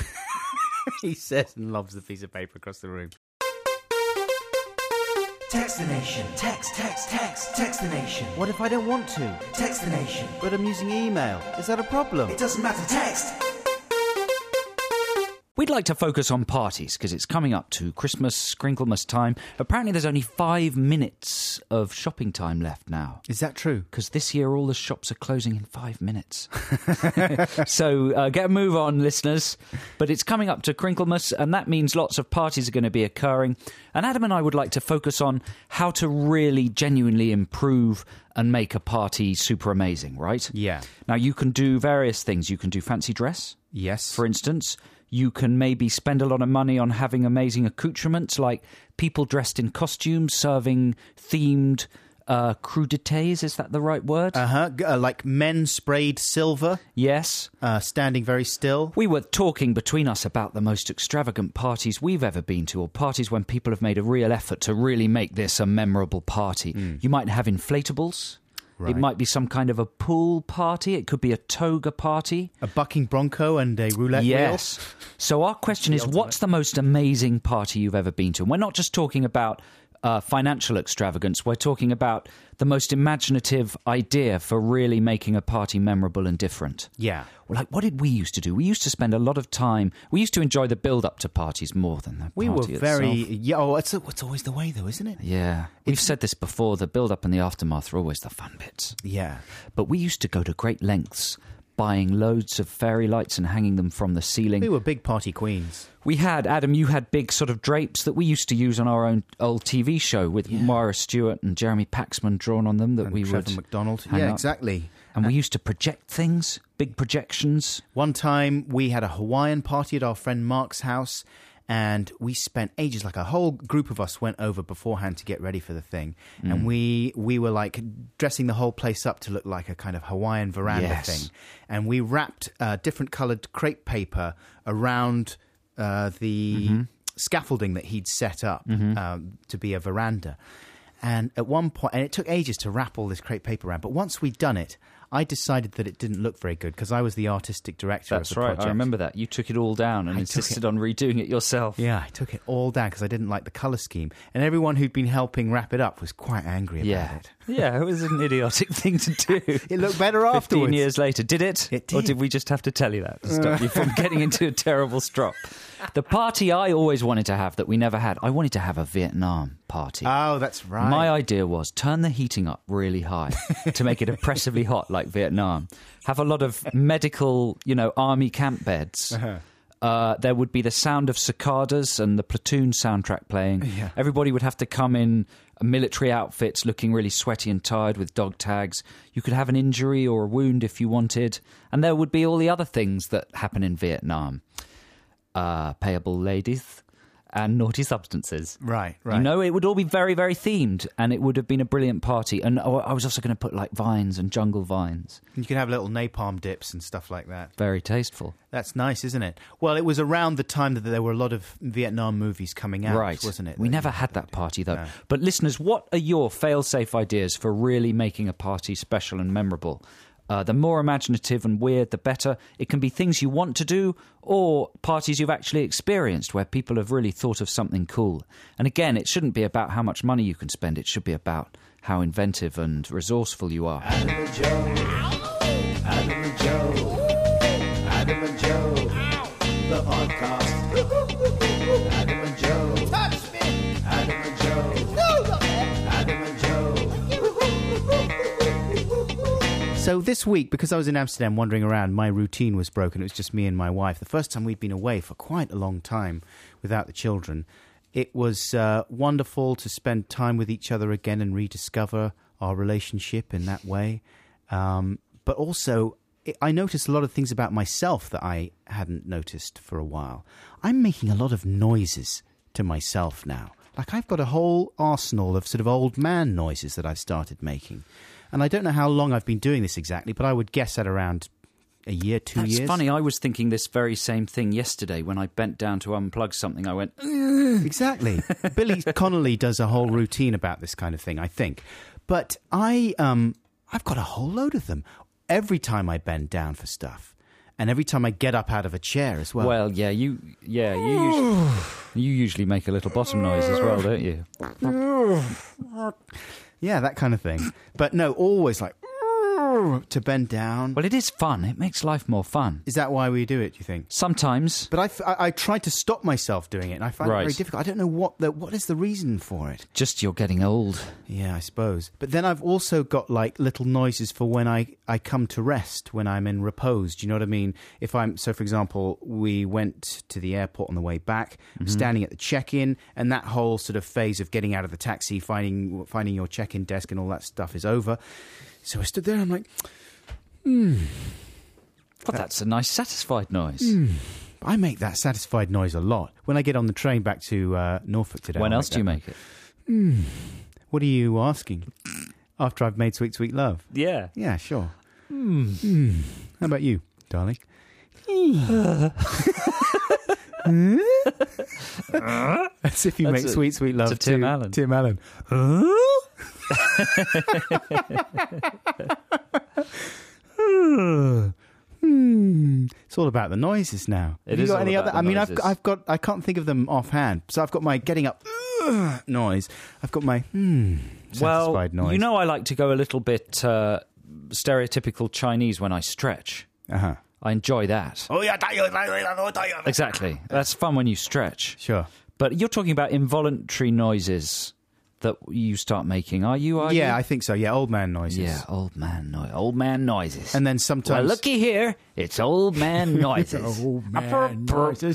He says and lobs the piece of paper across the room. Text the nation. Text, text, text. Text the nation. What if I don't want to? Text the nation. But I'm using email. Is that a problem? It doesn't matter. Text. We'd like to focus on parties because it's coming up to Christmas, Crinklemas time. Apparently there's only five minutes of shopping time left now. Is that true? Because this year all the shops are closing in five minutes. So uh, get a move on, listeners. But it's coming up to Crinklemas, and that means lots of parties are going to be occurring. And Adam and I would like to focus on how to really genuinely improve and make a party super amazing, right? Yeah. Now, you can do various things. You can do fancy dress. Yes. For instance. You can maybe spend a lot of money on having amazing accoutrements, like people dressed in costumes serving themed uh, crudités. Is that the right word? Uh-huh. Uh, like men sprayed silver. Yes. Uh, standing very still. We were talking between us about the most extravagant parties we've ever been to, or parties when people have made a real effort to really make this a memorable party. Mm. You might have inflatables. Right. It might be some kind of a pool party. It could be a toga party. A bucking bronco and a roulette wheel. Yes. So our question is, what's the most amazing party you've ever been to? And we're not just talking about uh, financial extravagance. We're talking about the most imaginative idea for really making a party memorable and different. Yeah. Well, like, what did we used to do? We used to spend a lot of time... We used to enjoy the build-up to parties more than the we party were very... itself. Yeah, oh, it's, it's always the way, though, isn't it? Yeah. We've it's, said this before. The build-up and the aftermath are always the fun bits. Yeah. But we used to go to great lengths buying loads of fairy lights and hanging them from the ceiling. We were big party queens. We had, Adam, you had big sort of drapes that we used to use on our own old T V show with yeah. Moira Stewart and Jeremy Paxman drawn on them that and we Trevor would... McDonald. hang Yeah, up. exactly. And uh, we used to project things, big projections. One time we had a Hawaiian party at our friend Mark's house, And we spent ages, like a whole group of us went over beforehand to get ready for the thing. Mm. And we we were like dressing the whole place up to look like a kind of Hawaiian veranda yes. thing. And we wrapped uh, different coloured crepe paper around uh, the mm-hmm. scaffolding that he'd set up mm-hmm. um, to be a veranda. And at one point, and it took ages to wrap all this crepe paper around, but once we'd done it, I decided that it didn't look very good because I was the artistic director That's of the right, project. I remember that. You took it all down and I insisted on redoing it yourself. Yeah, I took it all down because I didn't like the colour scheme. And everyone who'd been helping wrap it up was quite angry about yeah. it. Yeah, it was an idiotic thing to do. It looked better afterwards. Fifteen years later. Did it? It did. Or did we just have to tell you that to stop you from getting into a terrible strop? The party I always wanted to have that we never had, I wanted to have a Vietnam party. Oh, that's right. My idea was turn the heating up really high to make it oppressively hot like Vietnam. Have a lot of medical, you know, army camp beds. Uh-huh. Uh, there would be the sound of cicadas and the Platoon soundtrack playing. Yeah. Everybody would have to come in military outfits looking really sweaty and tired with dog tags. You could have an injury or a wound if you wanted. And there would be all the other things that happen in Vietnam. Uh, payable ladies and naughty substances. Right, right. You know, it would all be very, very themed, and it would have been a brilliant party. And oh, I was also going to put, like, vines and jungle vines. You can have little napalm dips and stuff like that. Very tasteful. That's nice, isn't it? Well, it was around the time that there were a lot of Vietnam movies coming out, right. wasn't it? We that never had that party, though. No. But listeners, what are your fail-safe ideas for really making a party special and memorable? Uh, the more imaginative and weird, the better. It can be things you want to do or parties you've actually experienced where people have really thought of something cool. And again, it shouldn't be about how much money you can spend. It should be about how inventive and resourceful you are. Adam and Joe, Adam and Joe, Adam and Joe, the podcast. Adam and Joe, touch me. Adam and Joe, no, Adam and Joe. So this week, because I was in Amsterdam wandering around, my routine was broken. It was just me and my wife. The first time we'd been away for quite a long time without the children. It was uh, wonderful to spend time with each other again and rediscover our relationship in that way. Um, but also, it, I noticed a lot of things about myself that I hadn't noticed for a while. I'm making a lot of noises to myself now. Like I've got a whole arsenal of sort of old man noises that I've started making. And I don't know how long I've been doing this exactly, but I would guess at around a year, two That's years. That's funny. I was thinking this very same thing yesterday when I bent down to unplug something. I went, Ugh. Exactly. Billy Connolly does a whole routine about this kind of thing, I think. But I, um, I've got a whole load of them. Every time I bend down for stuff. And every time I get up out of a chair as well. Well, yeah, you yeah, you usually, you usually make a little bottom noise as well, don't you? Yeah, that kind of thing. But no, always like to bend down. Well, it is fun. It makes life more fun. Is that why we do it, do you think? Sometimes. But I, f- I, I tried to stop myself doing it, and I find Right. it very difficult. I don't know what the, what is the reason for it. Just you're getting old. Yeah, I suppose. But then I've also got like little noises for when I, I come to rest, when I'm in repose. Do you know what I mean? If I'm so, for example, we went to the airport on the way back, Mm-hmm. standing at the check-in, and that whole sort of phase of getting out of the taxi, finding finding your check-in desk, and all that stuff is over. So I stood there, and I'm like, hmm. Well, that's a nice satisfied noise. Mm. I make that satisfied noise a lot. When I get on the train back to uh, Norfolk today. When I'll else do you make it? Mm. What are you asking? After I've made Sweet Sweet Love? Yeah. Yeah, sure. Mm. Mm. How about you, darling? As if you That's make a- Sweet Sweet Love to Tim to Allen. Tim Allen. Hmm. It's all about the noises now. It Have you is got all any about other? the I mean, I've noises. got, I've got. I can't think of them offhand. So I've got my getting up uh, noise. I've got my hmm, Well, satisfied noise. you know I like to go a little bit uh, stereotypical Chinese when I stretch. Uh-huh. I enjoy that. Oh yeah, Exactly. That's fun when you stretch. sure. But you're talking about involuntary noises that you start making, are you? Are Yeah, you? I think so. Yeah, old man noises. Yeah, old man noise. Old man noises. And then sometimes. well, looky here. It's old man noises. Old man noises.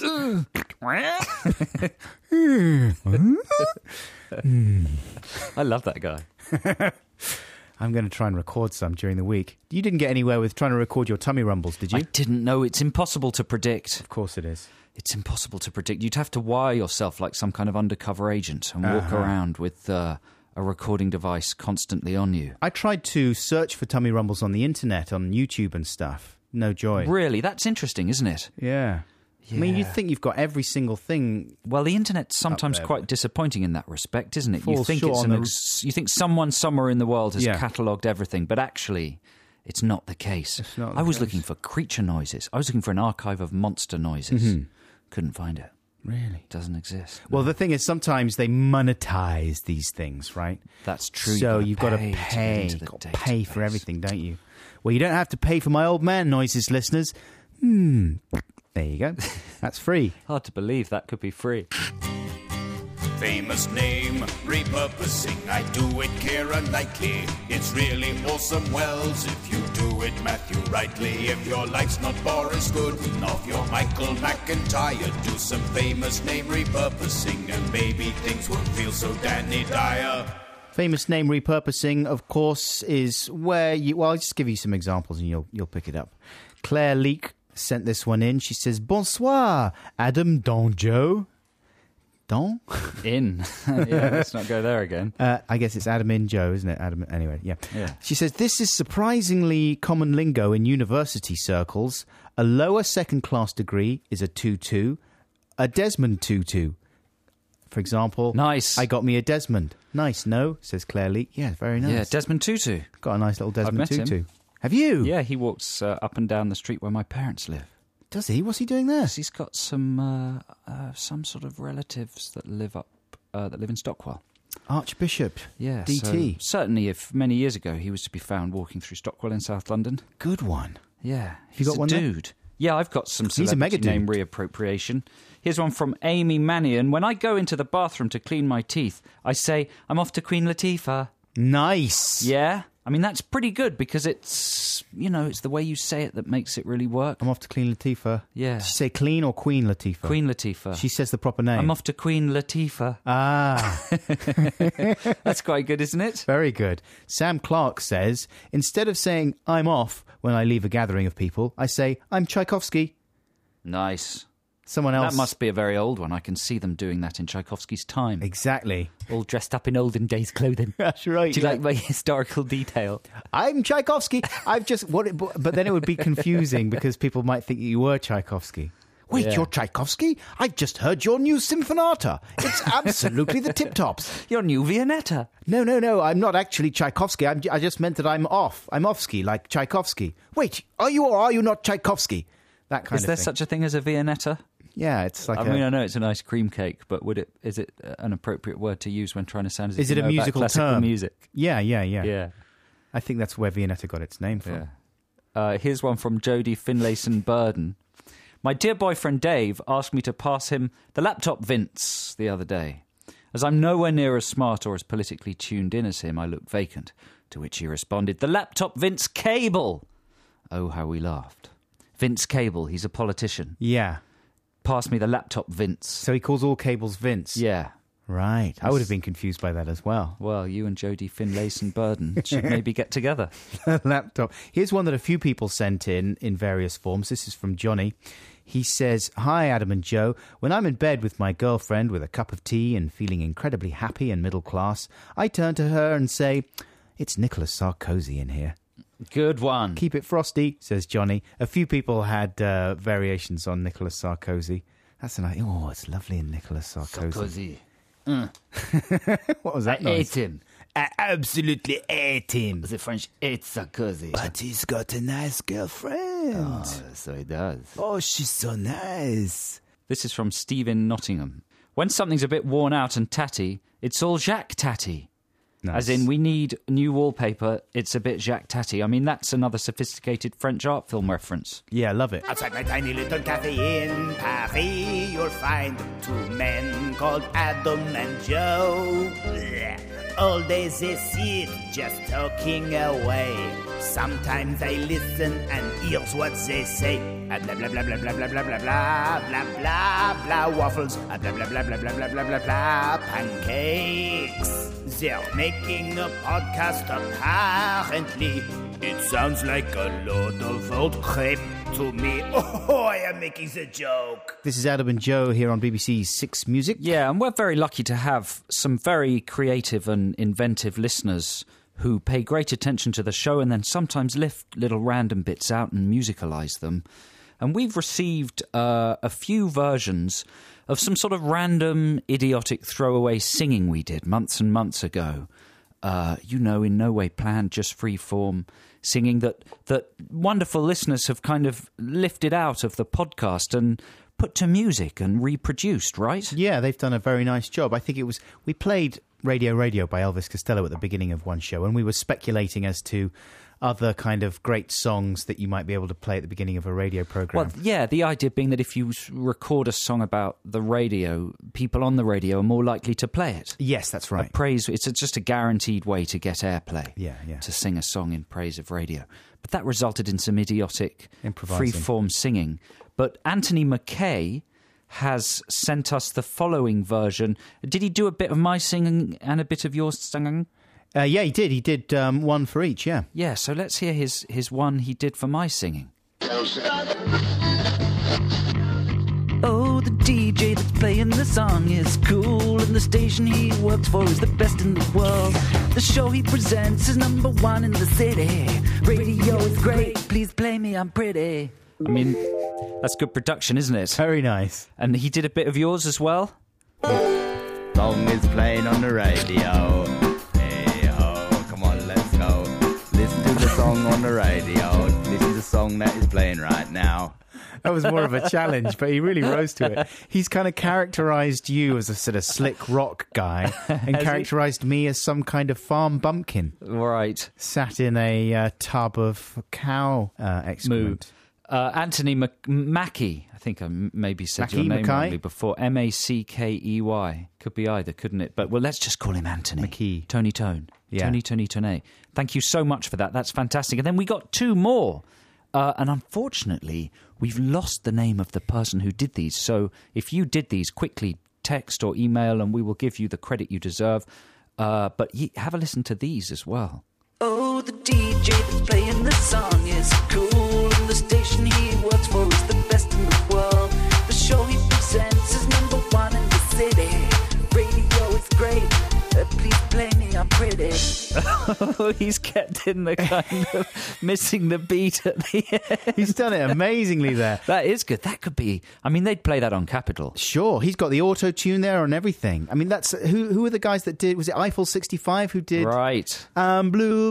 I love that guy. I'm going to try and record some during the week. You didn't get anywhere with trying to record your tummy rumbles, did you? I didn't know. It's impossible to predict. Of course it is. It's impossible to predict. You'd have to wire yourself like some kind of undercover agent and walk Uh-huh. around with uh, a recording device constantly on you. I tried to search for tummy rumbles on the internet, on YouTube and stuff. No joy. Really? That's interesting, isn't it? Yeah. I mean, you Yeah. think you've got every single thing. Well, the internet's sometimes there, quite but- disappointing in that respect, isn't it? You Falls think short it's on an the- ex- you think someone somewhere in the world has Yeah. catalogued everything, but actually, it's not the case. It's not I the was case. looking for creature noises. I was looking for an archive of monster noises. Couldn't find it. Really? Doesn't exist. Well, the thing is, sometimes they monetize these things, right? That's true. So You've you've got got to to pay to get pay. into the Got to pay for database. everything, don't you? Well, you don't have to pay for my old man noises, listeners. Hmm. There you go. That's free. Hard to believe that could be free. Famous name, repurposing. I do it Keira Knightley. It's really awesome Wells if you do it Matthew Rightly. If your life's not Boris Godunov, you're Michael McIntyre. Do some famous name repurposing and maybe things won't feel so Danny Dyer. Famous name repurposing, of course, is where you... Well, I'll just give you some examples and you'll you'll pick it up. Claire Leake sent this one in. She says, Bonsoir, Adam Donjo. Don? In. Yeah, let's not go there again. Uh, I guess it's Adam in Joe, isn't it? Adam. Anyway, yeah. Yeah. She says, this is surprisingly common lingo in university circles. A lower second-class degree is a two two. A Desmond two two. For example, Nice. I got me a Desmond. Nice, no? Says Claire Lee. Yeah, very nice. Yeah, Desmond Tutu. Got a nice little Desmond met him. Tutu. Have you? Yeah, he walks uh, up and down the street where my parents live. Does he? What's he doing there? He's got some uh, uh, some sort of relatives that live up uh, that live in Stockwell. Archbishop. Yeah, D T. So certainly, if many years ago he was to be found walking through Stockwell in South London. Good one. Yeah, you he's got a one there? dude. Yeah, I've got some He's a celebrity mega name dude. reappropriation. Here's one from Amy Mannion. When I go into the bathroom to clean my teeth, I say, I'm off to Queen Latifah. Nice. Yeah? I mean, that's pretty good because it's, you know, it's the way you say it that makes it really work. I'm off to Queen Latifah. Yeah. Did she say Clean or Queen Latifah? Queen Latifah. She says the proper name. I'm off to Queen Latifah. Ah. That's quite good, isn't it? Very good. Sam Clark says, instead of saying I'm off when I leave a gathering of people, I say I'm Tchaikovsky. Nice. Someone else. That must be a very old one. I can see them doing that in Tchaikovsky's time. Exactly. All dressed up in olden days clothing. That's right. Do you yeah. like my historical detail? I'm Tchaikovsky. I've just what, it, but then it would be confusing because people might think you were Tchaikovsky. Wait, Yeah. you're Tchaikovsky? I've just heard your new Symphonata. It's absolutely the tip tops. Your new Viennetta. No, no, no. I'm not actually Tchaikovsky. I'm, I just meant that I'm off. I'm offsky, like Tchaikovsky. Wait, are you or are you not Tchaikovsky? That kind Is of there thing. such a thing as a Viennetta? Yeah, it's like I a, mean, I know it's an ice cream cake, but would it? Is it an appropriate word to use when trying to sound as Is if it you a know about musical classical term? music? Yeah, yeah, yeah, Yeah, I think that's where Viennetta got its name from. yeah. Uh, here's one from Jodie Finlayson Burden. My dear boyfriend Dave asked me to pass him the laptop Vince the other day. As I'm nowhere near as smart or as politically tuned in as him, I looked vacant. To which he responded, "The laptop Vince Cable." Oh, how we laughed. Vince Cable, he's a politician. Yeah. Pass me the laptop Vince. So he calls all cables Vince. Yeah. Right. I would have been confused by that as well. Well, you and Jodie Finlayson Burden should maybe get together. Laptop. Here's one that a few people sent in in various forms. This is from Johnny. He says, Hi, Adam and Joe. When I'm in bed with my girlfriend with a cup of tea and feeling incredibly happy and middle class, I turn to her and say, it's Nicolas Sarkozy in here. Good one. Keep it frosty, says Johnny. A few people had uh, variations on Nicolas Sarkozy. That's a nice... Oh, it's lovely in Nicolas Sarkozy. Sarkozy. What was that I noise? ate him. I absolutely ate him. The French ate Sarkozy. But he's got a nice girlfriend. so he does. Oh, she's so nice. This is from Stephen Nottingham. When something's a bit worn out and tatty, it's all Jacques Tatty. Nice. As in, we need new wallpaper, it's a bit Jacques Tatty. I mean, that's another sophisticated French art film reference. Yeah, love it. Outside my tiny little cafe in Paris, you'll find two men called Adam and Joe. Blech. All day they sit just talking away. Sometimes I listen and here's what they say. Uh, blah, blah, blah, blah, blah, blah, blah, blah, blah, blah, blah, blah, waffles. Uh, blah, blah, blah, blah, blah, blah, blah, blah, blah, pancakes. They're making a podcast apparently. It sounds like a load of old crepe to me. Oh, I am making the joke. This is Adam and Joe here on B B C's Six Music. Yeah, and we're very lucky to have some very creative and inventive listeners who pay great attention to the show and then sometimes lift little random bits out and musicalise them. And we've received uh, a few versions of some sort of random, idiotic throwaway singing we did months and months ago. Uh, you know, in no way planned, just free-form singing that, that wonderful listeners have kind of lifted out of the podcast and put to music and reproduced, right? Yeah, they've done a very nice job. I think it was... We played Radio Radio by Elvis Costello at the beginning of one show, and we were speculating as to other kind of great songs that you might be able to play at the beginning of a radio program. Well, yeah, the idea being that if you record a song about the radio, people on the radio are more likely to play it. Yes, that's right. A praise, it's a, just a guaranteed way to get airplay. Yeah, yeah. To sing a song in praise of radio. But that resulted in some idiotic free-form singing. But Anthony McKay has sent us the following version. Did he do a bit of my singing and a bit of yours singing? Uh, yeah, he did. He did um, one for each, yeah. Yeah, so let's hear his, his one he did for my singing. Oh, the D J that's playing the song is cool, and the station he works for is the best in the world. The show he presents is number one in the city. Radio is great, please play me, I'm pretty. I mean, that's good production, isn't it? Very nice. And he did a bit of yours as well? Song is playing on the radio. Hey ho, come on, let's go. Listen to the song on the radio. This is the song that is playing right now. That was more of a challenge, but he really rose to it. He's kind of characterised you as a sort of slick rock guy and characterised me as some kind of farm bumpkin. Right. Sat in a uh, tub of cow uh, excrement. Uh, Anthony Mac- Mackey, I think I m- maybe said Mackey, your name Mackay? wrongly before. M A C K E Y. Could be either, couldn't it? But, well, let's just call him Anthony. McKee. Tony Tone. Yeah. Tony, Tony, Tone. Thank you so much for that. That's fantastic. And then we got two more. Uh, and unfortunately, we've lost the name of the person who did these. So if you did these, quickly text or email and we will give you the credit you deserve. Uh, but ye- have a listen to these as well. Oh, the D J that's playing the song is cool, and the station he works for is the best in the world. The show he presents is number one in the city. Radio is great, uh, please play me, I'm pretty. Oh, he's kept in the kind of missing the beat at the end. He's done it amazingly there. That is good. That could be... I mean, they'd play that on Capitol. Sure, he's got the auto-tune there and everything. I mean, that's... Who who are the guys that did... Was it Eiffel sixty-five who did... Right. I'm blue...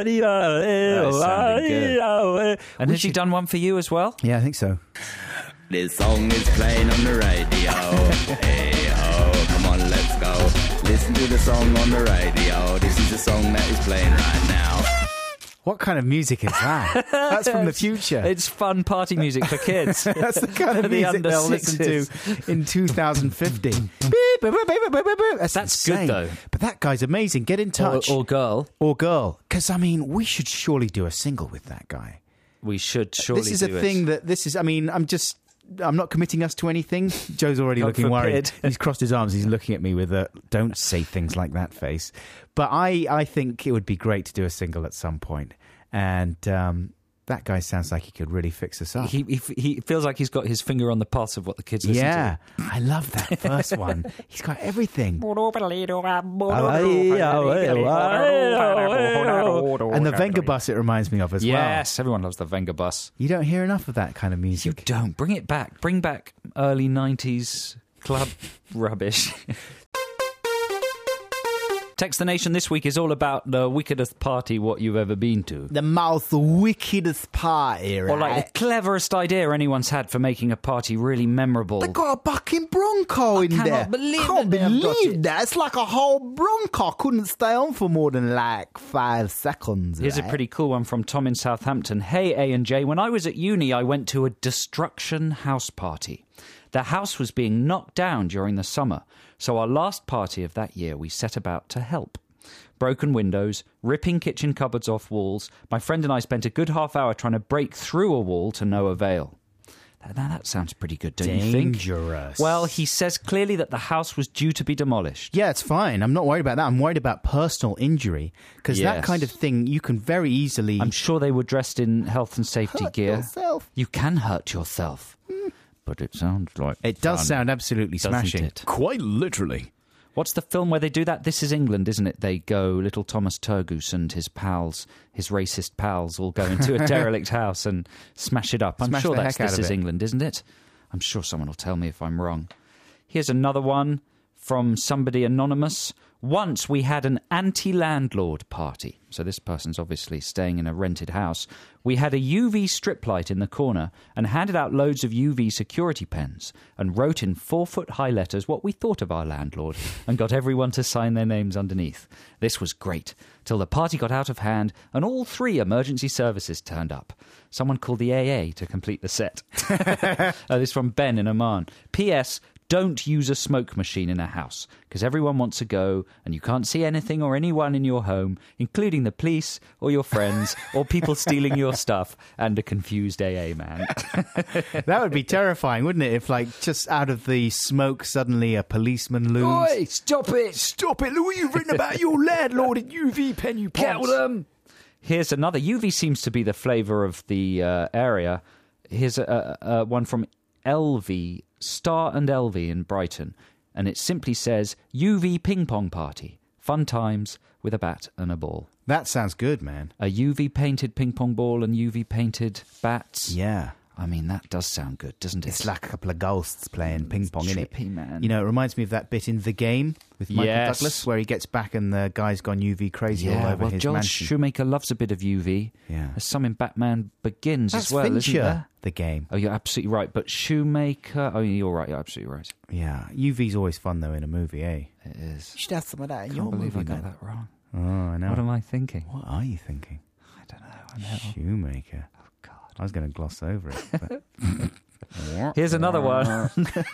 That's sounding good. And has he done one for you as well? Yeah, I think so. This song is playing on the radio. Hey ho, come on, let's go. Listen to the song on the radio. This is the song that is playing right now. What kind of music is that? That's from the future. It's fun party music for kids. That's the kind of The music under they'll listen sixes. to in two thousand fifty. That's, That's insane. good, though. But that guy's amazing. Get in touch. Or, or girl. Or girl. Because, I mean, we should surely do a single with that guy. We should surely This is do a it. thing that... This is... I mean, I'm just... I'm not committing us to anything. Joe's already God looking worried. forbid. He's crossed his arms. He's looking at me with a "don't say things like that" face. But I, I think it would be great to do a single at some point. And um, that guy sounds like he could really fix us up. He, he he feels like he's got his finger on the pulse of what the kids listen Yeah, to. I love that first one. He's got everything. And the Venga Bus, it reminds me of as well. Yes, everyone loves the Venga Bus. You don't hear enough of that kind of You music. don't. Bring it back. Bring back early nineties club rubbish. Text the Nation this week is all about the wickedest party what you've ever been to. The most wickedest party, right? Or like the cleverest idea anyone's had for making a party really memorable. They got a bucking Bronco in cannot there. believe Can't that they have got believe it. that. It's like a whole Bronco. Couldn't stay on for more than like five seconds. Here's a right? pretty cool one from Tom in Southampton. Hey, A and J, when I was at uni, I went to a destruction house party. The house was being knocked down during the summer, so our last party of that year we set about to help. Broken windows, ripping kitchen cupboards off walls. My friend and I spent a good half hour trying to break through a wall to no avail. Now that sounds pretty good, don't you think? Dangerous. Well, he says clearly that the house was due to be demolished. Yeah, it's fine. I'm not worried about that. I'm worried about personal injury because that Yes. kind of thing you can very easily. I'm sure they were dressed in health and safety Hurt gear. yourself. You can hurt yourself. But it sounds like It does fun, sound absolutely doesn't smashing. it? Quite literally. What's the film where they do that? This is England, isn't it? They go, little Thomas Turgoose and his pals, his racist pals, all go into a derelict house and smash it up. I'm Smash sure the that's heck out This of is it. England, isn't it? I'm sure someone will tell me if I'm wrong. Here's another one from somebody anonymous. Once we had an anti-landlord party. So this person's obviously staying in a rented house. We had a U V strip light in the corner and handed out loads of U V security pens and wrote in four-foot-high letters what we thought of our landlord and got everyone to sign their names underneath. This was great, till the party got out of hand and all three emergency services turned up. Someone called the A A to complete the set. uh, this is from Ben in Oman. P S Don't use a smoke machine in a house, because everyone wants to go and you can't see anything or anyone in your home, including the police or your friends or people stealing your stuff and a confused A A man. That would be terrifying, wouldn't it? If, like, just out of the smoke, suddenly a policeman looms. Oi, stop it! Stop it! Look what you've written about your landlord in U V pen, you Kill ponce. them! Here's another. U V seems to be the flavour of the uh, area. Here's a, a, a one from L V, Star and L V in Brighton, and it simply says U V ping pong party, fun times with a bat and a ball. That sounds good, man. A U V painted ping pong ball and U V painted bats. Yeah. I mean, that does sound good, doesn't it? It's like a couple of ghosts playing ping pong, innit? trippy, man. You know, it reminds me of that bit in The Game with Michael Yes. Douglas, where he gets back and the guy's gone U V crazy all yeah, over well, his Joel mansion. Shoemaker loves a bit of U V. Yeah. There's some in Batman Begins That's as well, Fincher, isn't there? The Game. Oh, you're absolutely right. But Shoemaker... Oh, you're right. You're absolutely right. Yeah. U V's always fun, though, in a movie, eh? It is. You should have some of that in I your can't believe movie, I got man. that wrong. Oh, I know. What am I thinking? What are you thinking? I don't know. I know. Shoemaker. Oh, God. I was going to gloss over it. But... Here's another one.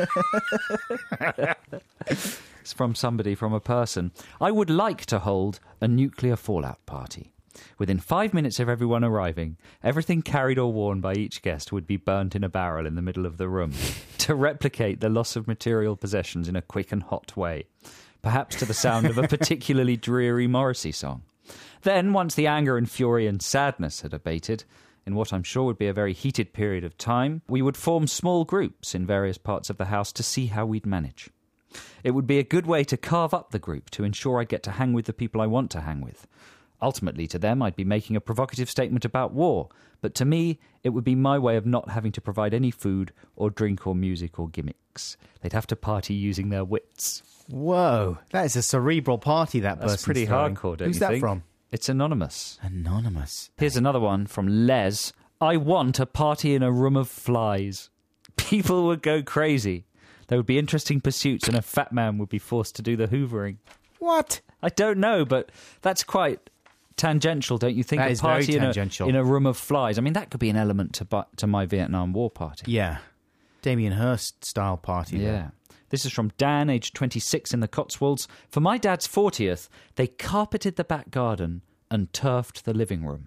It's from somebody, from a person. I would like to hold a nuclear fallout party. Within five minutes of everyone arriving, everything carried or worn by each guest would be burnt in a barrel in the middle of the room to replicate the loss of material possessions in a quick and hot way, perhaps to the sound of a particularly dreary Morrissey song. Then, once the anger and fury and sadness had abated, in what I'm sure would be a very heated period of time, we would form small groups in various parts of the house to see how we'd manage. It would be a good way to carve up the group to ensure I get to hang with the people I want to hang with. Ultimately, to them, I'd be making a provocative statement about war, but to me, it would be my way of not having to provide any food or drink or music or gimmicks. They'd have to party using their wits. Whoa. That is a cerebral party, that That's person's pretty throwing. hardcore, don't Who's you that think? from? It's anonymous. Anonymous. Here's another one from Les. I want a party in a room of flies. People would go crazy. There would be interesting pursuits and a fat man would be forced to do the hoovering. What? I don't know, but that's quite tangential, don't you think? That a is very party in a, tangential. in a room of flies. I mean, that could be an element to bu- to my Vietnam War party. Yeah. Damien Hirst style party. Yeah. there. This is from Dan, aged twenty-six, in the Cotswolds. For my dad's fortieth, they carpeted the back garden and turfed the living room.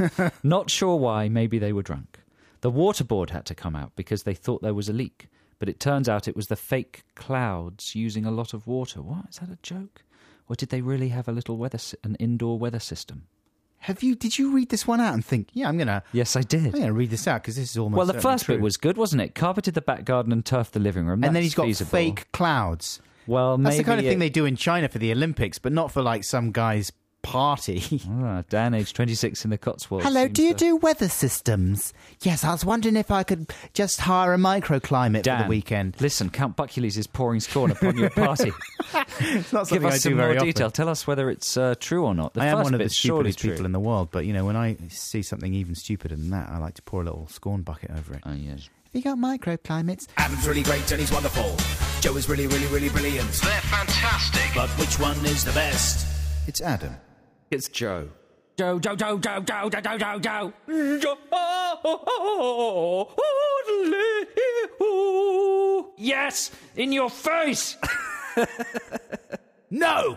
Not sure why, maybe they were drunk. The water board had to come out because they thought there was a leak, but it turns out it was the fake clouds using a lot of water. What? Is that a joke? Or did they really have a little weather, sy- an indoor weather system? Have you? Did you read this one out and think, yeah, I'm gonna, Yes, I did. I'm gonna read this out because this is almost. Well, the certainly first true. bit was good, wasn't it? Carpeted the back garden and turfed the living room. and then That's he's got feasible. fake clouds. Well, That's maybe the kind of thing it- they do in China for the Olympics, but not for like some guy's party. Ah, Dan, aged twenty-six, in the Cotswolds. Hello, seems do you to- do weather systems? Yes, I was wondering if I could just hire a microclimate Dan, for the weekend. Listen, Count Buckules is pouring scorn upon your party. It's not Give something I us do some very more often. detail. Tell us whether it's uh, true or not. The I am first one of the bit's surely stupidest people true. in the world, but you know, when I see something even stupider than that, I like to pour a little scorn bucket over it. Oh, yes. Have you got microclimates? Adam's really great and he's wonderful. Joe is really, really, really brilliant. They're fantastic. But which one is the best? It's Adam. It's Joe. Joe, Joe, Joe, Joe, Joe, Joe, Joe, Joe, Joe. Yes, in your face. No!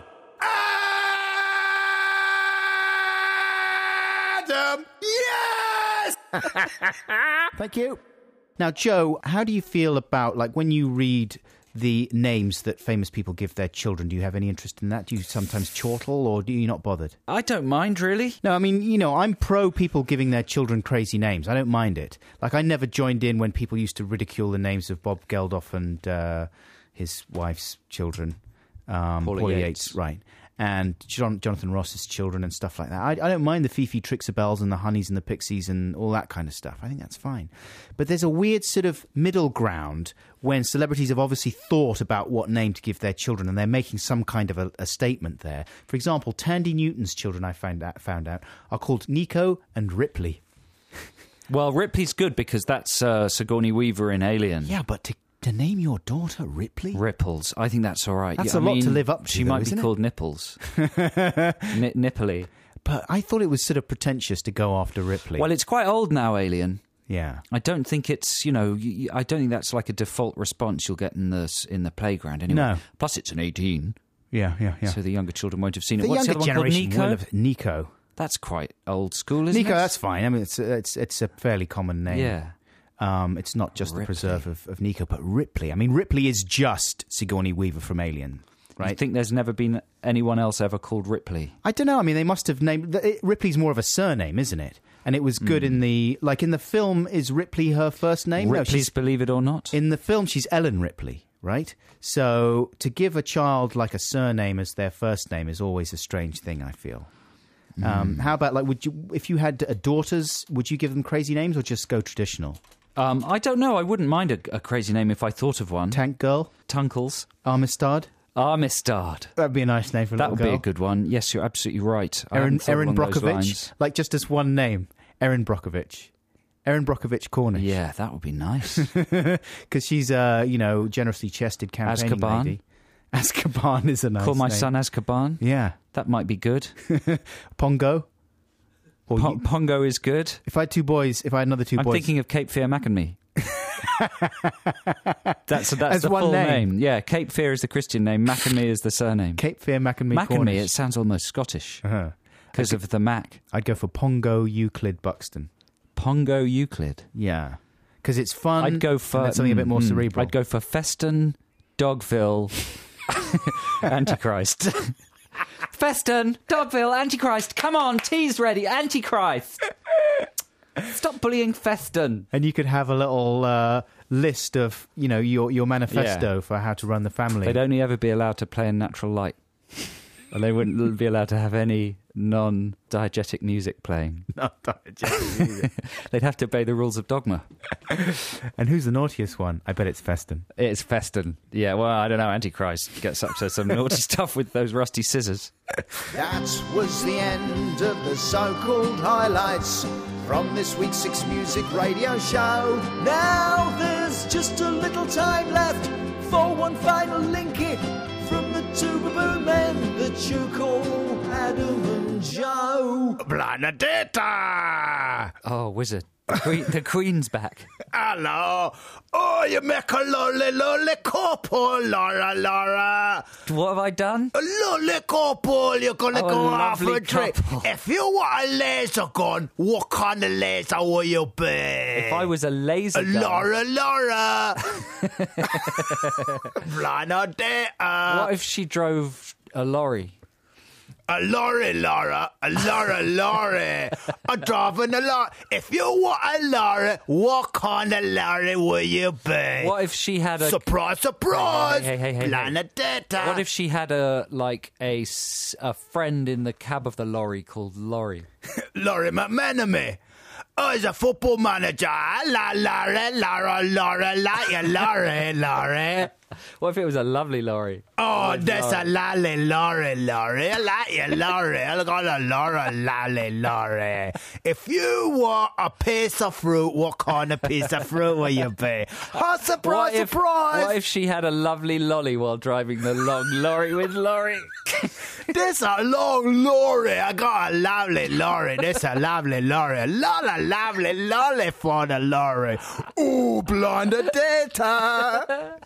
Adam! Yes! Thank you. Now, Joe, how do you feel about, like, when you read the names that famous people give their children? Do you have any interest in that? Do you sometimes chortle, or do you not bothered? I don't mind, really. No, I mean, you know, I'm pro people giving their children crazy names. I don't mind it. Like, I never joined in when people used to ridicule the names of Bob Geldof and uh, his wife's children. Um, Paulie Paulie Yates. Yates, right. And John, Jonathan Ross's children and stuff like that. I, I don't mind the Fifi Trixabelles and the Honeys and the Pixies and all that kind of stuff. I think that's fine. But there's a weird sort of middle ground when celebrities have obviously thought about what name to give their children, and they're making some kind of a, a statement there. For example, Tandy Newton's children, I found out, found out, are called Nico and Ripley. Well, Ripley's good because that's uh, Sigourney Weaver in Alien. Yeah, but to To name your daughter Ripley? Ripples. I think that's all right. That's yeah, a I lot mean, to live up to, She though, might isn't be it? called Nipples. N- Nipply. But I thought it was sort of pretentious to go after Ripley. Well, it's quite old now, Alien. Yeah. I don't think it's, you know, y- y- I don't think that's like a default response you'll get in the s- in the playground anyway. No. Plus, it's an eighteen. Yeah, yeah, yeah. So the younger children won't have seen the it. What's younger the other one generation called? will Nico? have Nico. That's quite old school, isn't Nico, it? that's fine. I mean, it's it's it's a fairly common name. Yeah. Um, it's not just Ripley. the preserve of, of Nico, but Ripley. I mean, Ripley is just Sigourney Weaver from Alien, right? I think there's never been anyone else ever called Ripley. I don't know. I mean, they must have named... It, Ripley's more of a surname, isn't it? And it was good Mm. in the... Like, in the film, is Ripley her first name? Ripley's, no, she's, Believe It or Not. in the film, she's Ellen Ripley, right? So to give a child, like, a surname as their first name is always a strange thing, I feel. Um, how about, like, would you... If you had uh, daughters, would you give them crazy names or just go traditional? Um, I don't know. I wouldn't mind a, a crazy name if I thought of one. Tank Girl? Tunkles. Armistad? Armistad. That'd be a nice name for a That little would be girl. a good one. Yes, you're absolutely right. I Erin, hadn't thought Erin along those Brockovich? lines. Like, just as one name. Erin Brockovich. Erin Brockovich Cornish. Yeah, that would be nice. Because she's a, you know, generously chested campaigning Azkaban. lady. Azkaban is a nice Call my name. son Azkaban. Yeah. That might be good. Pongo. Or Po- you- Pongo is good. if I had two boys, if I had another two I'm boys... thinking of Cape Fear Mackenzie. that's that's As the one full name. name. Yeah, Cape Fear is the Christian name. Mackenzie is the surname. Cape Fear Mackenzie Mackenzie, Cornish. it sounds almost Scottish Uh-huh. because of the Mac. I'd go for Pongo Euclid Buxton. Pongo Euclid. Yeah. Because it's fun. I'd go for and it's something a bit more mm, mm. cerebral. I'd go for Feston, Dogville, Antichrist. Feston, Dogville, Antichrist. Come on, tea's ready. Antichrist. Stop bullying Feston. And you could have a little uh, list of, you know, your, your manifesto Yeah. for how to run the family. They'd only ever be allowed to play in natural light. And they wouldn't be allowed to have any non-diegetic music playing. Not diegetic music. They'd have to obey the rules of dogma. And who's the naughtiest one? I bet it's Feston. It's Feston. Yeah, well, I don't know. Antichrist gets up to some naughty stuff with those rusty scissors. That was the end of the so-called highlights from this week's Six Music radio show. Now there's just a little time left for one final linky from the two baboon men that you call Adam and Joe. Planeteta! Oh, wizard. The, queen, the Queen's back. Hello. Oh, you make a lovely, lovely couple, Laura, Laura. What have I done? A lovely couple, you're gonna Oh, a go out for lovely a trip. couple. If you want a laser gun, what kind of laser will you be? If I was a laser gun... Laura, Laura. Planeteta. What if she drove a lorry? A lorry, Laura. A lorry, lorry. I'm driving a lorry. If you want a lorry, what kind of lorry will you be? What if she had a... Surprise, surprise. Hey, hey, hey, hey, hey. Planeteta. What if she had a, like, a, s- a friend in the cab of the lorry called Laurie? Laurie McMenemy. Oh, he's a football manager. La, Laurie, Laura, Laura, la, ya, Laurie, Laurie. What if it was a lovely lorry? Oh, With that's a Laurie? lolly Laurie, Laurie. I like you, Laurie. I got a Laura, lolly Laurie. If you want a piece of fruit, what kind of piece of fruit will you be? Oh, surprise, What if, surprise. what if she had a lovely lolly while driving the long lorry with Laurie? This a long lorry. I got a lovely lorry. This a lovely lorry. A lot of lovely lolly for the lorry. Ooh, blonde data.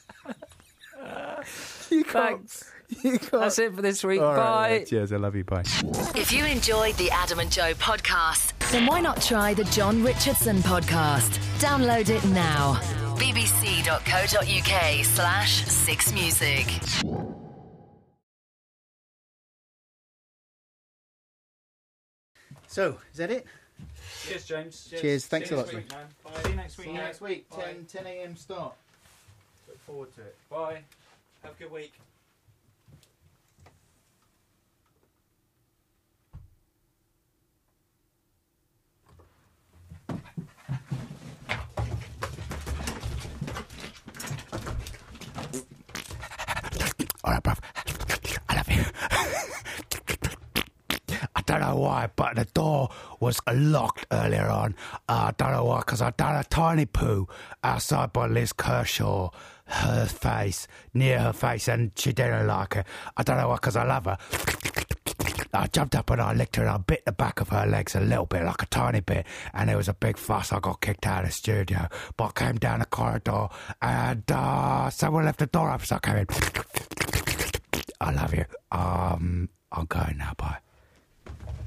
You can't. Thanks. You can't. That's it for this week. All right, Bye. yeah, cheers, I love you, bye. If you enjoyed the Adam and Joe podcast, Then why not try the John Richardson podcast? Download it now. bbc.co.uk slash six music. So, is that it? Cheers, James. Cheers. Cheers. Thanks See a you lot. next week, man. Bye. See you next week. Bye. Next week. Bye. ten, ten a.m. start. Look forward to it. Bye. Have a good week. All right, bruv. I love you. I don't know why, but the door was locked earlier on. Uh, I don't know why, because I done a tiny poo outside by Liz Kershaw, her face, near her face, and she didn't like it. I don't know why, because I love her. I jumped up and I licked her and I bit the back of her legs a little bit, like a tiny bit, and there was a big fuss. I got kicked out of the studio, but I came down the corridor and uh, someone left the door up, so I came in. I love you. Um, I'm going now, bye.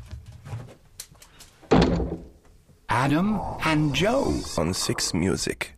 Adam and Joe on Six Music.